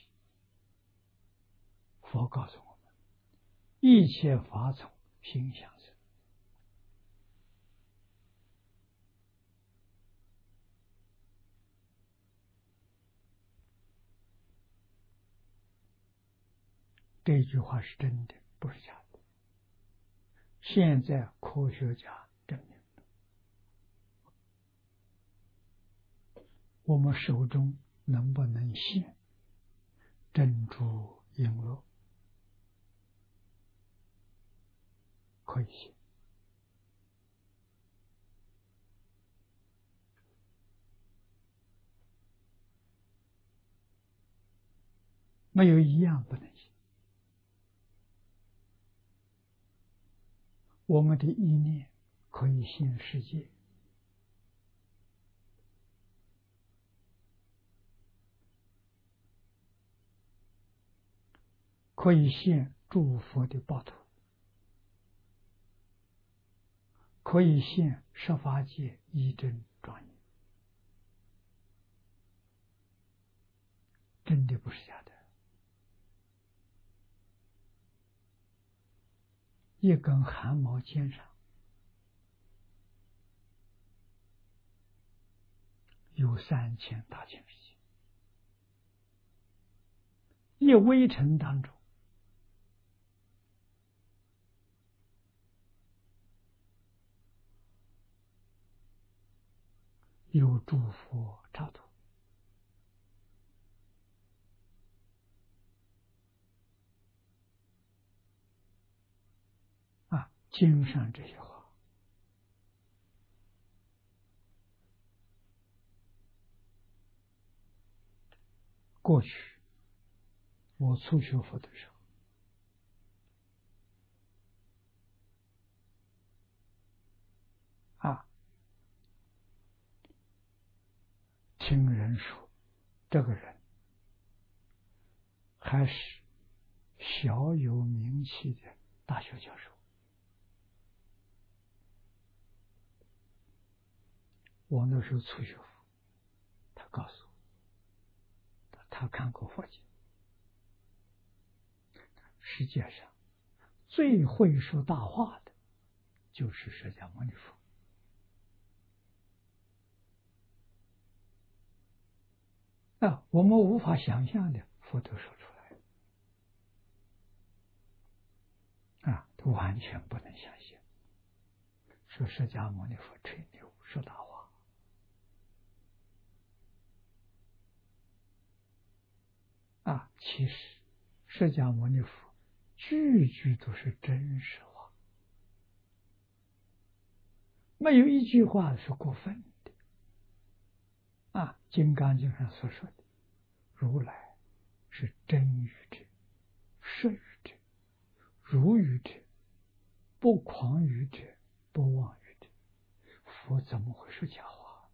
佛告诉我们：一切法从心想生。这句话是真的，不是假的。现在科学家证明了，我们手中能不能现珍珠璎珞？可以现。没有一样不能现。我们的意念可以现世界，可以现诸佛的报土，可以现十法界一真庄严，真的不是假的。一根汗毛尖上有3000大千世界，一微尘当中有诸佛刹土。经上这些话，过去我初学佛的时候，听人说，这个人还是小有名气的大学教授。我那时候初学佛，他告诉我，他看过佛经，世界上最会说大话的就是释迦牟尼佛。我们无法想象的，佛都说出来，都完全不能相信。说释迦牟尼佛吹牛说大话，其实释迦牟尼佛句句都是真实话，没有一句话是过分的。金刚经上所说的，如来是真语者、实语者、如语者、不诳语者、不妄语者。佛怎么会说假话？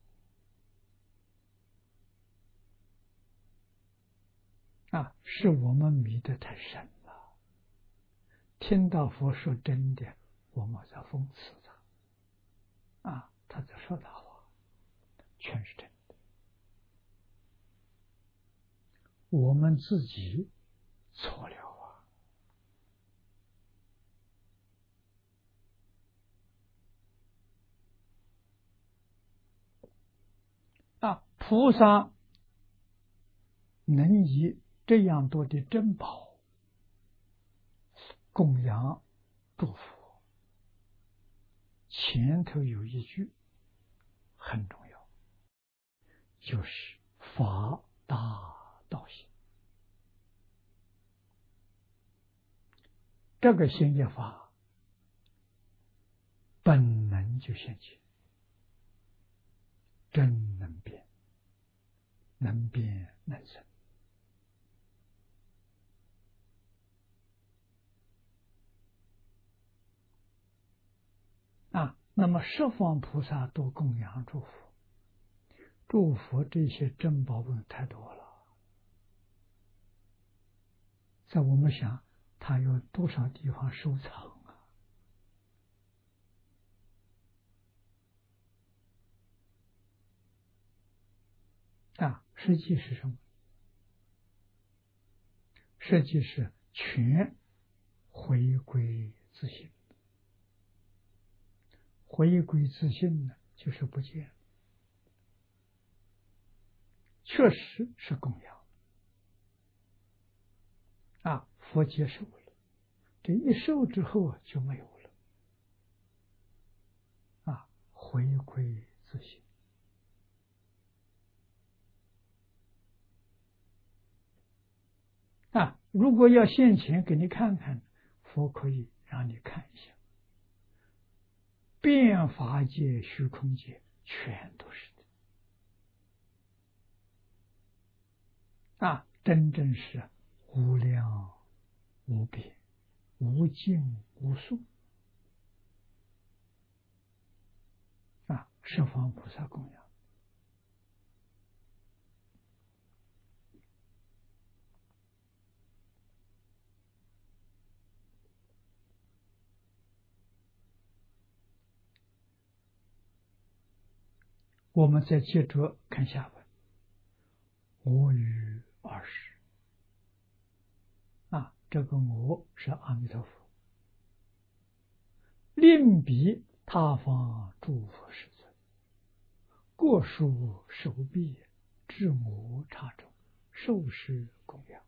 是我们迷得太深了。听到佛说真的，我们在讽刺他，他在说大话，全是真的。我们自己错了菩萨能以这样多的珍宝供养诸佛，前头有一句很重要，就是法大道心。这个心一法，本能就现前，真能变，能变能生。那么十方菩萨都供养诸佛，诸佛这些珍宝问太多了， 在我们想，他有多少地方收藏实际是什么？实际是全回归自性。回归自性呢，就是不见，确实是供养佛接受了，这一受之后就没有了回归自性如果要现前给你看看，佛可以让你看一下，遍法界、虚空界全都是的真正是无量无边、无尽无数十方菩萨供养。我们再接着看下文，我与二十这个我是阿弥陀佛，令彼他方诸佛世尊，过数手臂，至我刹中，受施供养。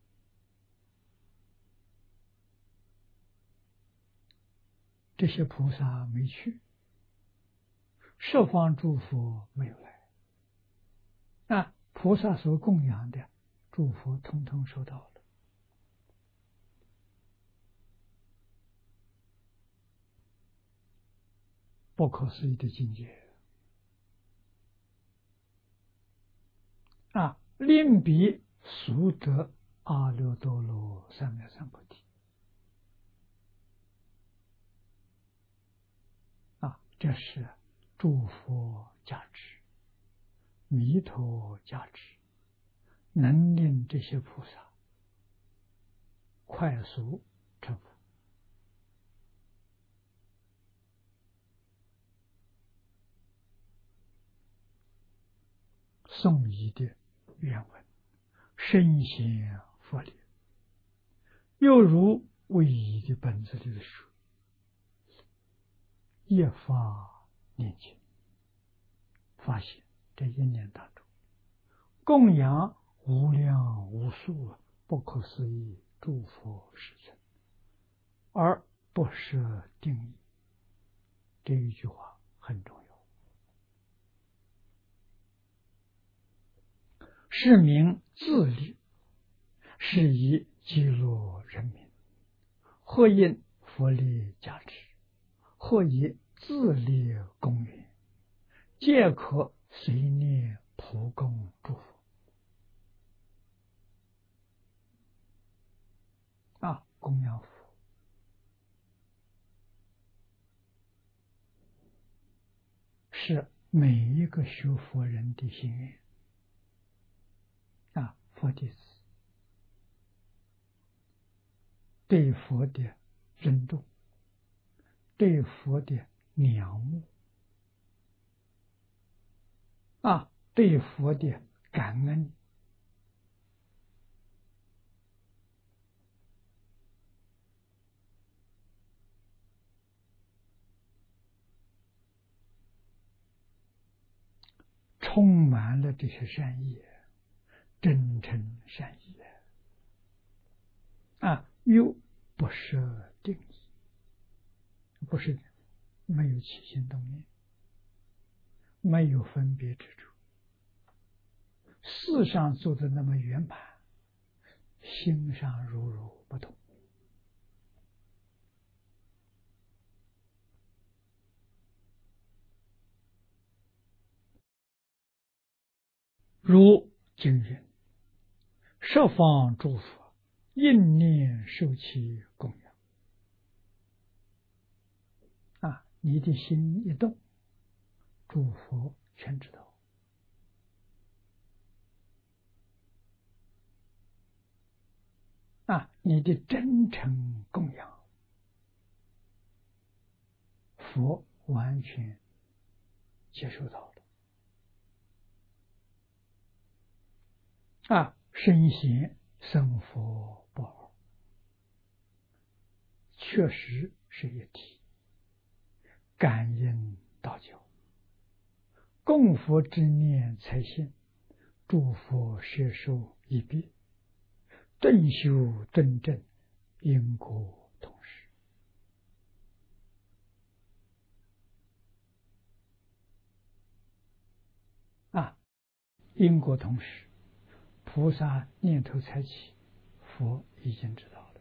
这些菩萨没去，十方诸佛没有来，菩萨所供养的诸佛通通收到了。不可思议的境界令彼速得阿耨多罗三藐三菩提这是诸佛加持，弥陀加持，能令这些菩萨快速成佛。宋译的原文：深显佛力，又如唯一的本子里的书，一发念经，发现这一年当中，供养无量无数不可思议诸佛世尊，而不设定义。这一句话很重要。是名自利，是以积乐人民，或因佛力加持，或以自利公允，皆可随念普供诸佛。供养佛是每一个学佛人的心愿佛弟子对佛的尊重，对佛的仰慕对佛的感恩，充满了这些善意，真诚善意又不设定义，不是没有起心动念，没有分别之处，事上做的那么圆满，心上如如不动。如经云：十方诸佛应念受其供养你的心一动，诸佛全知道你的真诚供养，佛完全接受到了。身贤生佛不二，确实是一体。感应道交，供佛之念才信，诸佛摄受一别，顿修顿证，因果同时。因果同时，菩萨念头才起，佛已经知道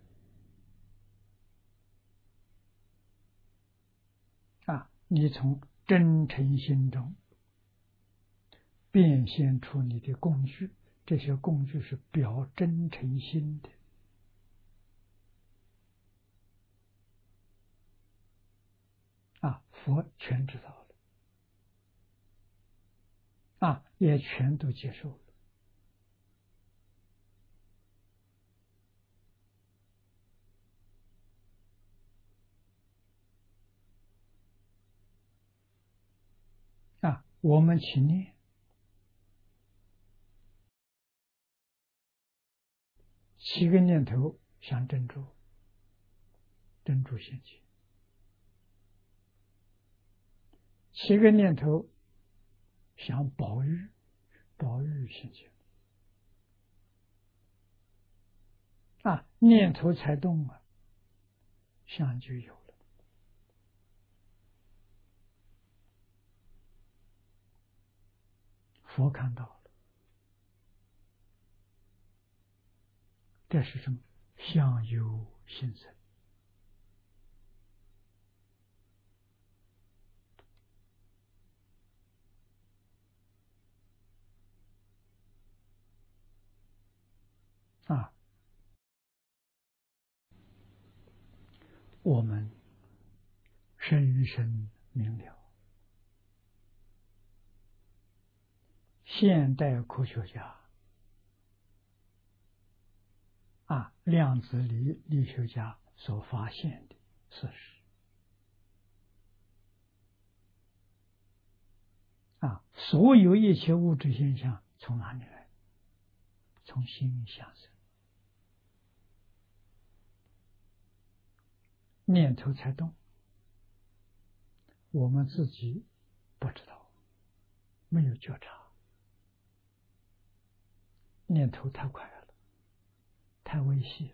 了。你从真诚心中变现出你的工具，这些工具是表真诚心的。佛全知道了，也全都接受了。我们去念7个念头，像珍珠，珍珠现前；7个念头像宝玉，宝玉现前。念头才动相就有了。佛看到了，这是什么？相由心生。我们深深明了，现代科学家量子力学家所发现的事实所有一切物质现象从哪里来？从心想生，念头才动，我们自己不知道，没有觉察，念头太快了，太微细了。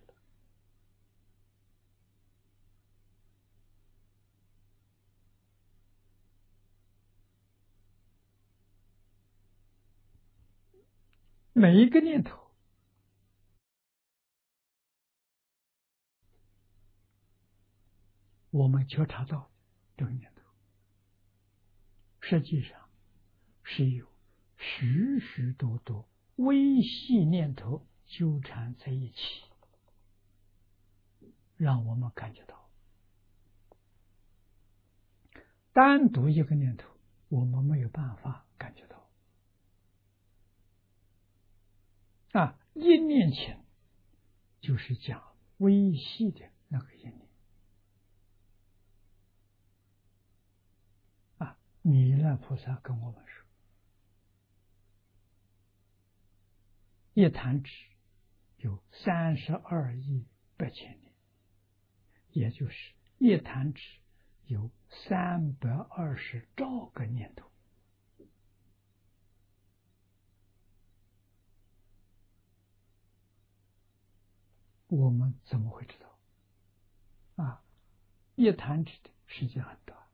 每一个念头，我们觉察到这个念头，实际上是有许许多多微细念头纠缠在一起，让我们感觉到。单独一个念头，我们没有办法感觉到。一念情就是讲微细的那个一念。弥勒菩萨跟我们说，一弹指有32亿8千年，也就是一弹指有320兆个念头。我们怎么会知道？一弹指的时间很短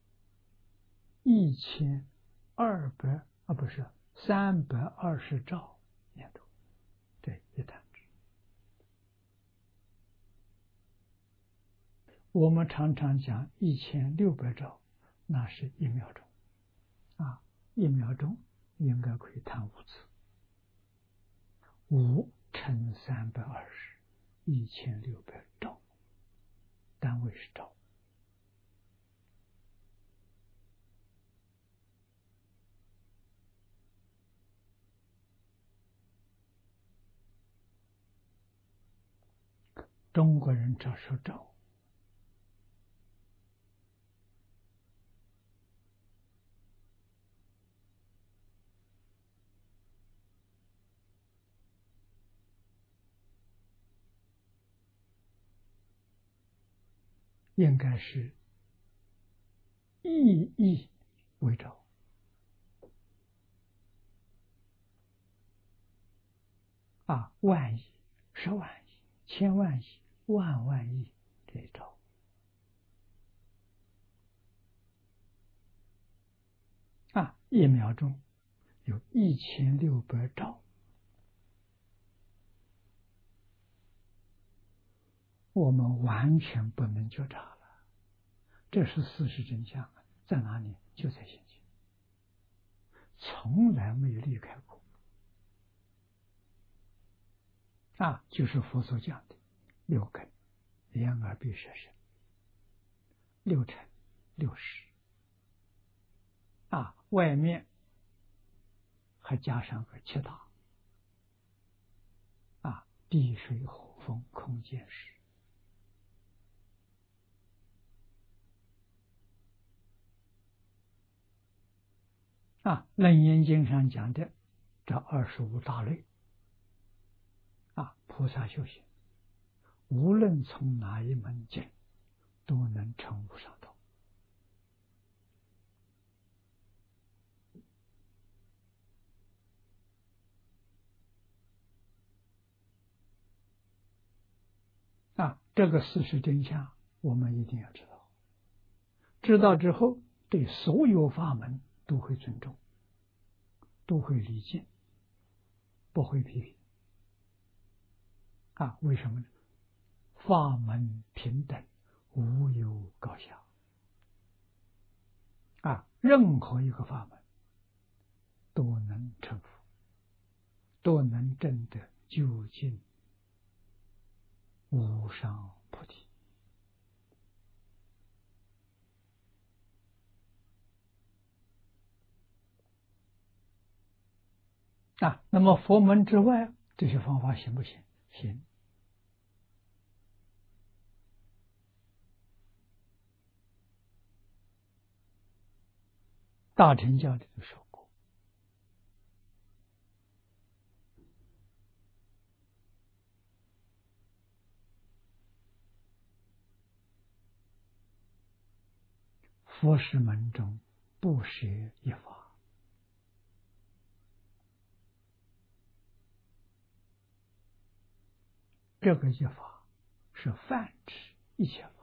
，320兆念头，对，一弹指。我们常常讲1600兆，那是1秒钟，1秒钟应该可以弹5次，5乘320，1600兆，单位是兆。 中国人只说照，应该是意义为照啊，万亿、十万亿、千万亿、万万亿这一照啊，1秒钟有1600兆，我们完全不能觉察了。这是事实真相啊，在哪里？就在现前，从来没有离开过啊！就是佛所讲的6根、眼耳鼻舌身，6尘、6识啊，外面还加上个7大啊，地水火风空见识啊，楞严经上讲的这25大类啊，菩萨修行无论从哪一门经都能成无上道啊，这个事实真相我们一定要知道，知道之后对所有法门都会尊重，都会理解，不会批评啊，为什么呢？法门平等，无有高下啊，任何一个法门都能成佛，都能证得究竟无上菩提啊。那么佛门之外这些方法行不行？行。大乘教里都说过，佛事门中不舍一法，这个一法是泛指一切法。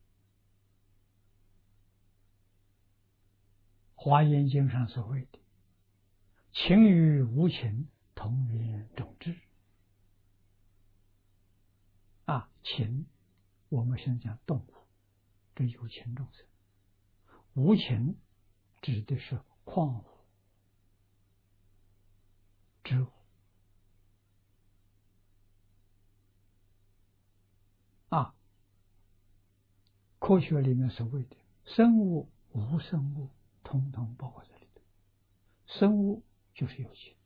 华严经上所谓的情与无情同源种智啊，情我们先讲动物，这有情众生；无情指的是矿物、植物啊。科学里面所谓的生物、无生物，统统包括在里头。生物就是有情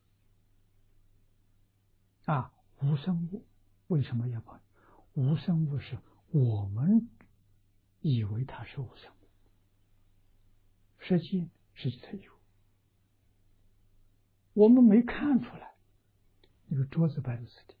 啊，无生物为什么要包？无生物是我们以为它是无生物，实际它有，我们没看出来。那个桌子摆在这里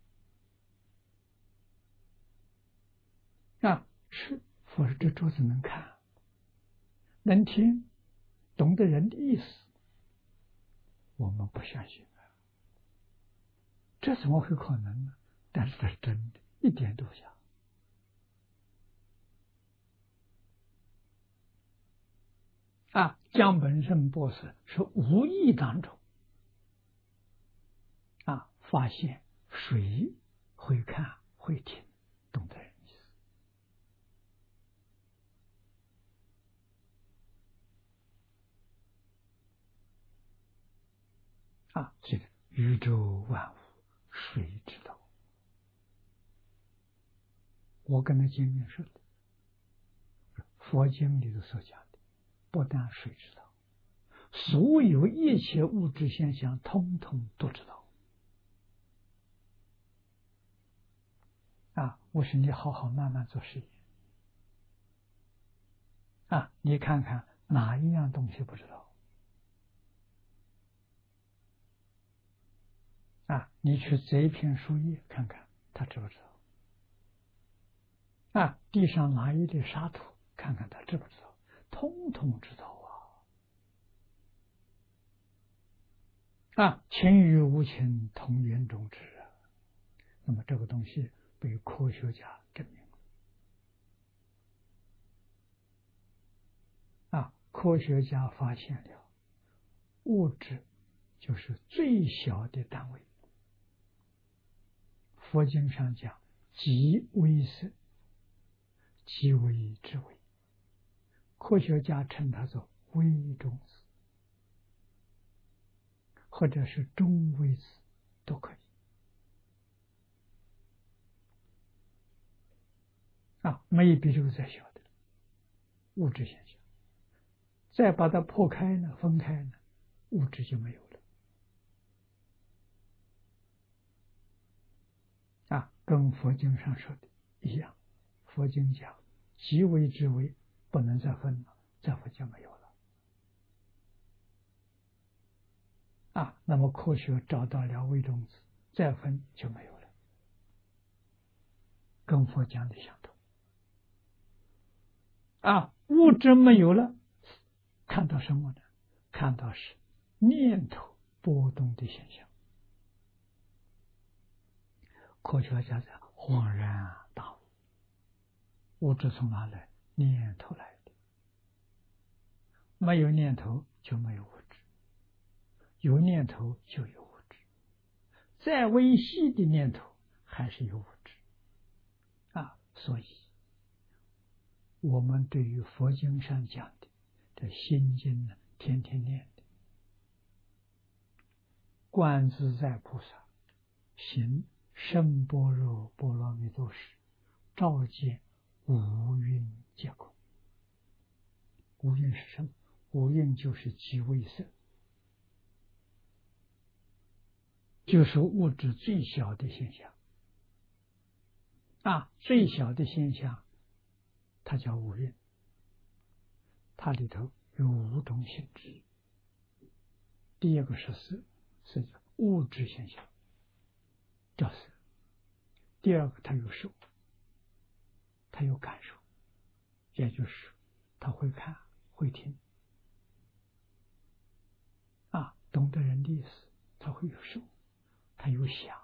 啊，是佛说这桌子能看、能听，懂得人的意思，我们不相信啊，这怎么会可能呢？但是这是真的，一点都不假啊。江本胜博士是无意当中啊发现水会看会听，懂得人意思啊，所以宇宙万物谁知道？我跟他见面说的，佛经里头所讲的，不但谁知道，所有一切物质现象，通通都知道啊。 我说你好好慢慢做实验啊，你看看哪一样东西不知道啊？你去择一片树叶看看，他知不知道？啊，地上哪一粒沙土，看看他知不知道？通通知道啊！啊，情与无情，同源种质啊。那么这个东西被科学家证明了啊！科学家发现了物质就是最小的单位。佛经上讲，即微色，即微之微。科学家称它做微中子，或者是中微子都可以啊，没有比这个再小的物质现象。再把它破开呢，分开呢，物质就没有了啊，跟佛经上说的一样。佛经讲即微之微，不能再分了，再分就没有了啊。那么科学找到了微中子，再分就没有了，跟佛讲的相同啊。物质没有了，看到什么呢？看到是念头波动的现象。科学家在恍然大悟，物质从哪来？念头来的。没有念头就没有物质，有念头就有物质，再微细的念头还是有物质啊。所以我们对于佛经上讲的这心经呢，天天念的，观自在菩萨行深般若波罗蜜多时，照见五蕴皆空。五蕴是什么？五蕴就是即微色，就是物质最小的现象啊，最小的现象它叫五蕴，它里头有五种性质。第一个是色，是物质现象，叫色。第二个它有受，它有感受，也就是他会看会听啊，懂得人的意思，他会有受，他有想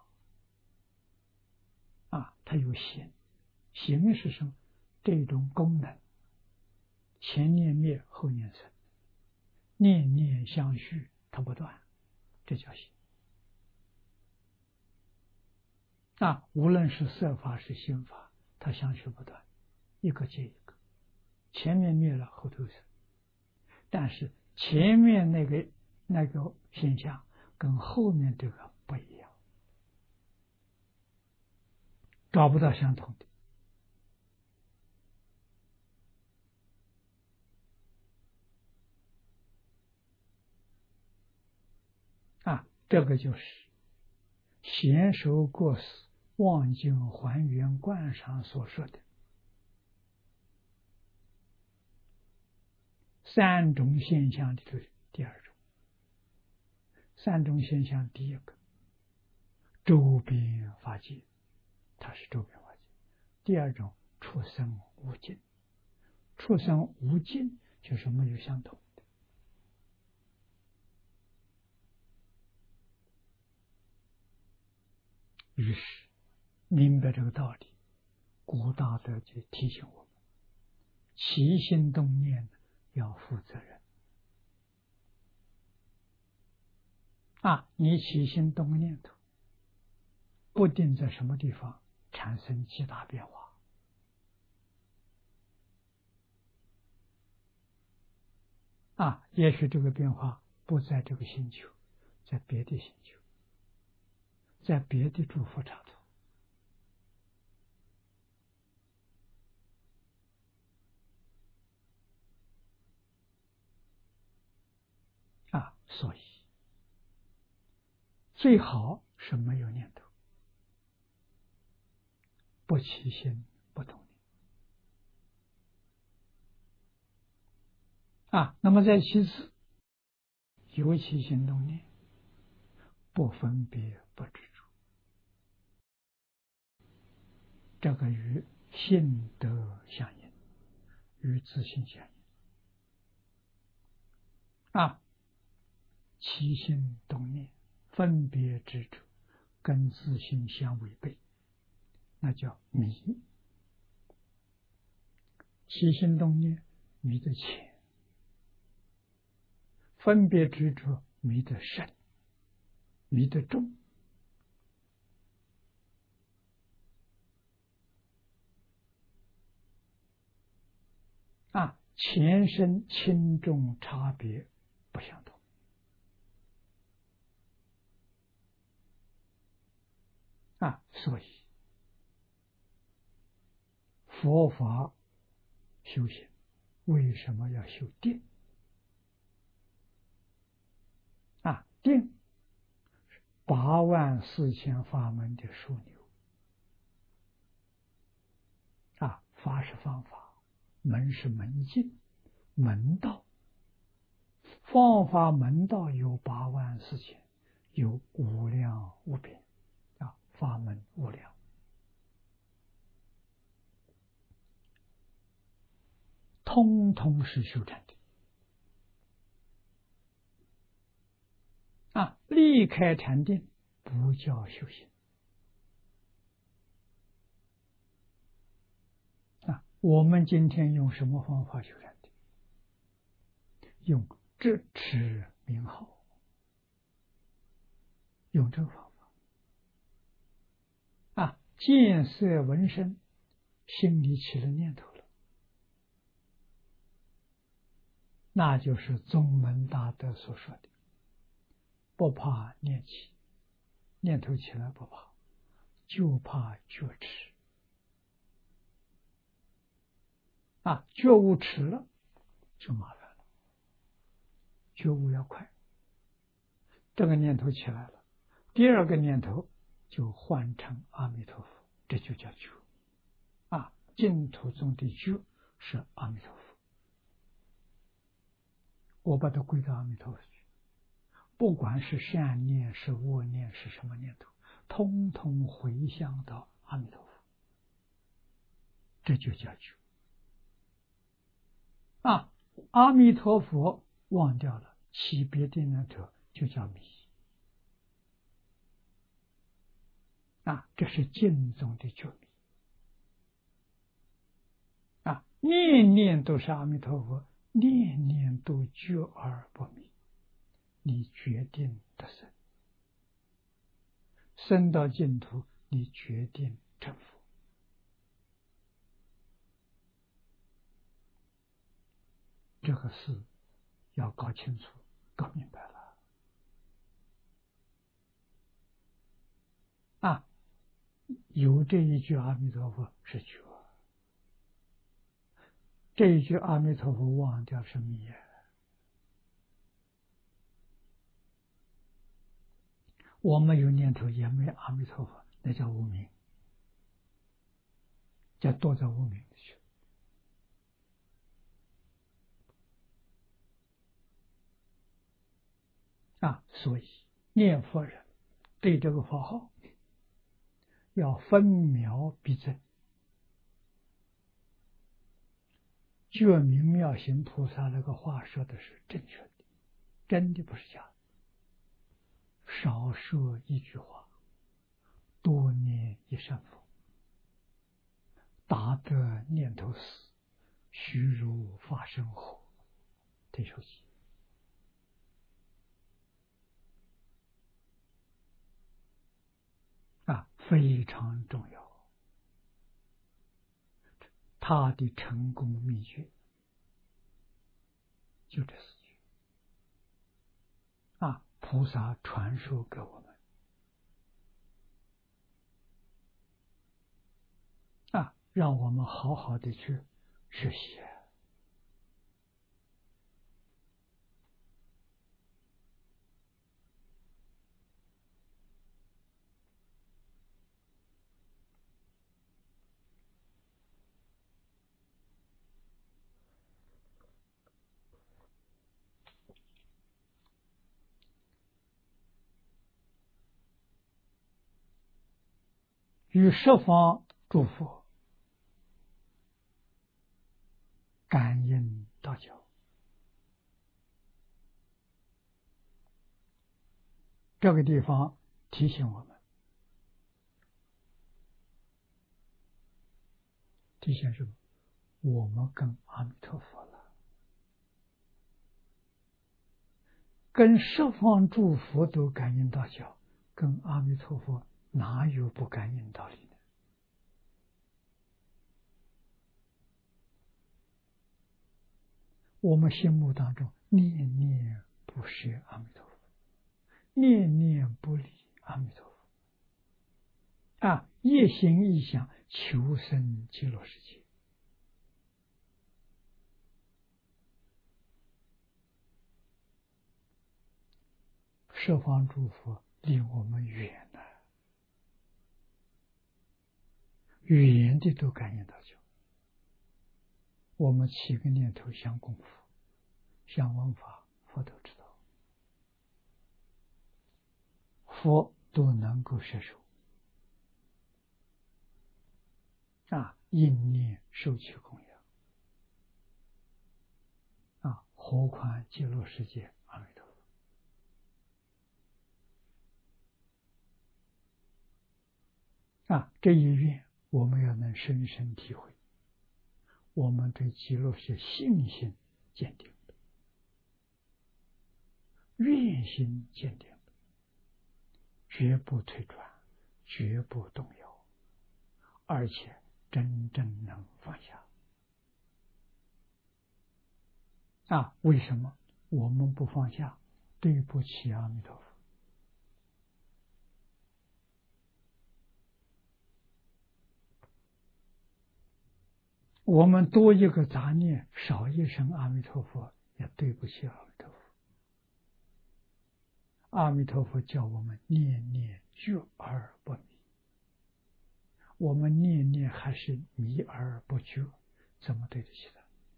啊，他有行。行是什么？这种功能，前念灭后念生，念念相续，它不断，这叫行啊。无论是色法是心法，它相续不断，一个接一个，前面灭了后头生。但是前面那个现象跟后面这个不一样，找不到相同的啊。这个就是贤首过死望境还原观上所说的三种现象里头的第二种。三种现象，第一个周边法界，它是周边法界。第二种畜生无尽，畜生无尽就是没有相同的。于是明白这个道理，古大德就提醒我们，起心动念要负责任啊！你起心动念头，不定在什么地方产生极大变化啊！也许这个变化不在这个星球，在别的星球，在别的诸佛刹土啊！所以最好是没有念头， 不起心不动念那么在其次，有起心动念，不分别不执着，这个与性德相应，与自性相应起心动念，分别执着，跟自性相违背，那叫迷。起心动念迷得浅，分别执着迷得深，迷得重前身轻重差别不相同所以佛法修行为什么要修定定84000法门的枢纽法是方法，门是门径，门道，方法门道有84000，有无量无边法门无量，通通是修禅定离开禅定不叫修行我们今天用什么方法修禅定？用智持名号，用这个方法见色闻声，心里起了念头了，那就是宗门大德所说的不怕念起，念头起来不怕，就怕觉迟觉悟迟了就麻烦了，觉悟要快，这个念头起来了，第二个念头就换成阿弥陀佛，这就叫觉净土中的觉是阿弥陀佛，我把它归到阿弥陀佛去，不管是善念是恶念是什么念头，通通回向到阿弥陀佛，这就叫觉阿弥陀佛忘掉了，起别的念头就叫迷这是净中的觉迷念念都是阿弥陀佛，念念都觉而不迷，你决定得生，生到净土你决定成佛，这个事要搞清楚搞明白了有这一句阿弥陀佛是觉，这一句阿弥陀佛忘掉是迷我们有念头也没有阿弥陀佛，那叫无明，叫堕在无明里去所以念佛人对这个佛号要分秒必争。觉明妙行菩萨那个话说的是正确的，真的不是假的。少说一句话，多念一声佛，达得念头死，虚如发生火。这首诗非常重要，他的成功秘诀就这四句菩萨传授给我们让我们好好的去学习与十方诸佛感应道交。这个地方提醒我们，提醒什么？我们跟阿弥陀佛了，跟十方诸佛都感应道交，跟阿弥陀佛哪有不感应道理呢？我们心目当中念念不舍阿弥陀佛，念念不离阿弥陀佛，一心一想求生极乐世界。十方诸佛离我们远了，远的都感应道交。我们起个念头想功夫，想闻法，佛都知道，佛都能够摄受。应念受其供养，何况极乐世界阿弥陀佛。这一愿我们要能深深体会，我们对极乐世界信心坚定的，愿心坚定的，绝不退转，绝不动摇，而且真正能放下。为什么我们不放下？对不起阿弥陀佛。我们多一个杂念，少一声阿弥陀佛，也对不起阿弥陀佛。阿弥陀佛叫我们念念觉而不迷，我们念念还是迷而不觉，怎么对得起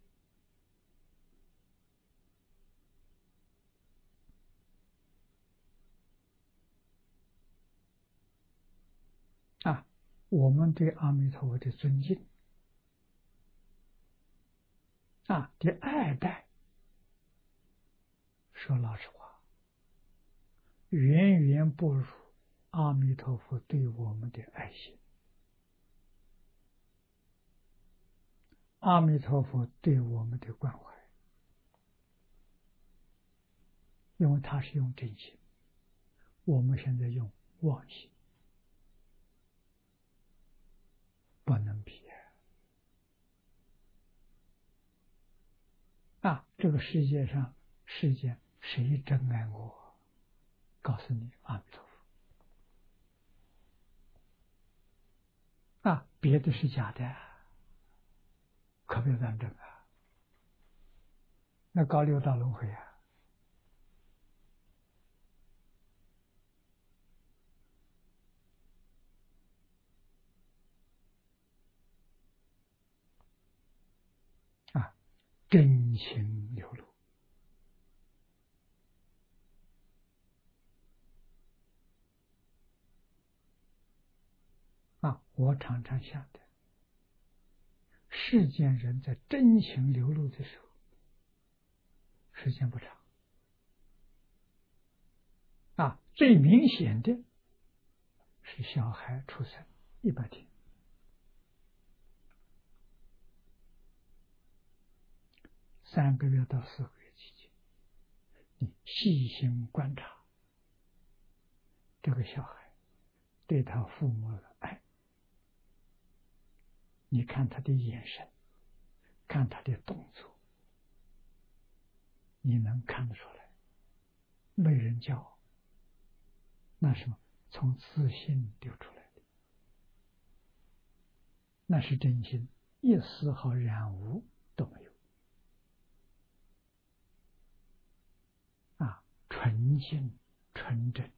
他？我们对阿弥陀佛的尊敬的爱戴，说老实话，远远不如阿弥陀佛对我们的爱心。阿弥陀佛对我们的关怀，因为他是用真心，我们现在用妄心，不能比。这个世界上，世间谁真爱我？告诉你，阿弥陀佛。别的是假的，可别当真那搞六道轮回真情流露。我常常想的，世间人在真情流露的时候，时间不长。最明显的是小孩出生100天，3个月到4个月期间，你细心观察这个小孩对他父母的爱，你看他的眼神，看他的动作，你能看得出来，没人教，那是从自信流出来的，那是真心，一丝毫染污都没有。纯净纯真。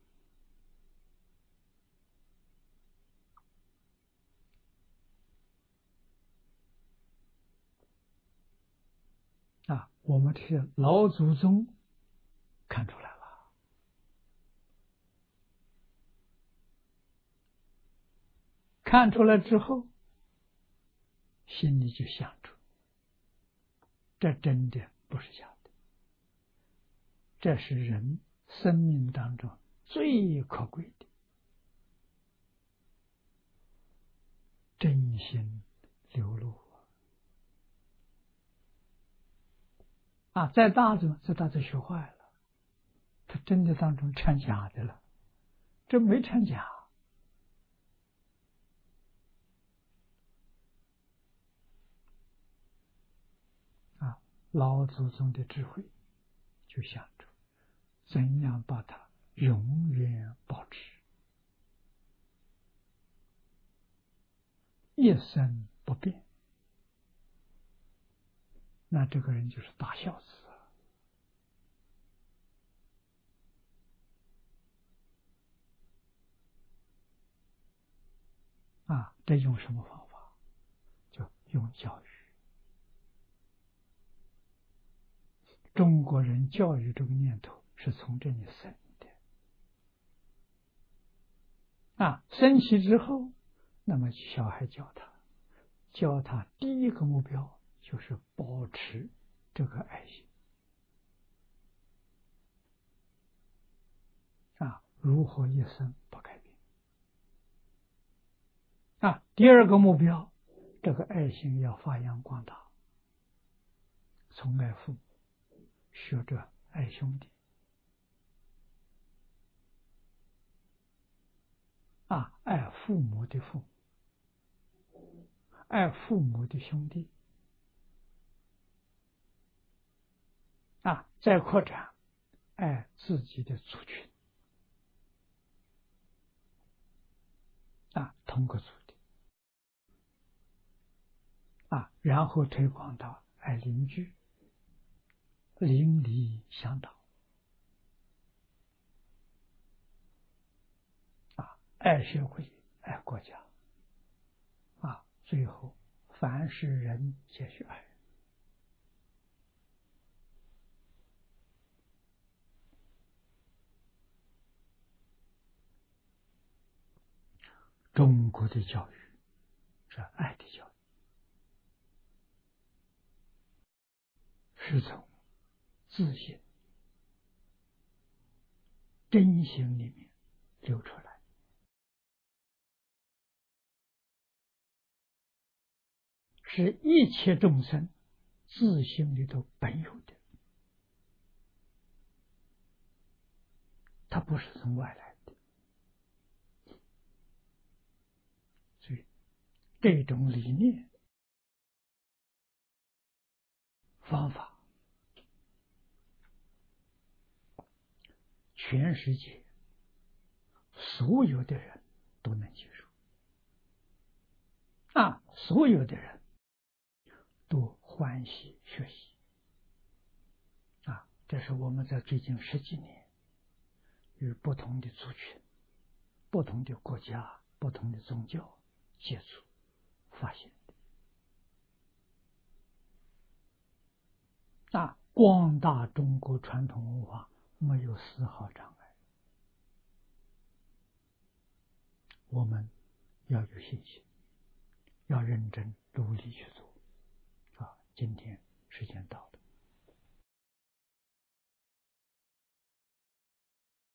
我们这些老祖宗看出来了， 看出来之后，心里就想着，这真的不是假的，这是人生命当中最可贵的真心流露啊！在大众学坏了，他真的当中掺假的了，这没掺假啊！老祖宗的智慧就想着怎样把它永远保持，一生不变，那这个人就是大孝子啊！这用什么方法？就用教育。中国人教育这个念头是从这里生的啊！生起之后，那么小孩教他第一个目标就是保持这个爱心啊，如何一生不改变啊？第二个目标，这个爱心要发扬光大，从爱父母，学着爱兄弟啊，爱父母的父母，爱父母的兄弟啊，再扩展，爱自己的族群啊，同个族的啊，然后推广到爱邻居，邻里乡党啊，爱社会，爱国家啊，最后凡是人皆须爱。中国的教育是爱的教育，是从自信、真心里面流出来，是一切众生自性里头本有的，它不是从外来的。所以这种理念、方法，全世界所有的人都能接受啊，所有的人都欢喜学习啊！这是我们在最近10几年与不同的族群、不同的国家、不同的宗教接触发现的啊！广大中国传统文化没有丝毫障碍，我们要有信心，要认真努力去做啊！今天时间到了。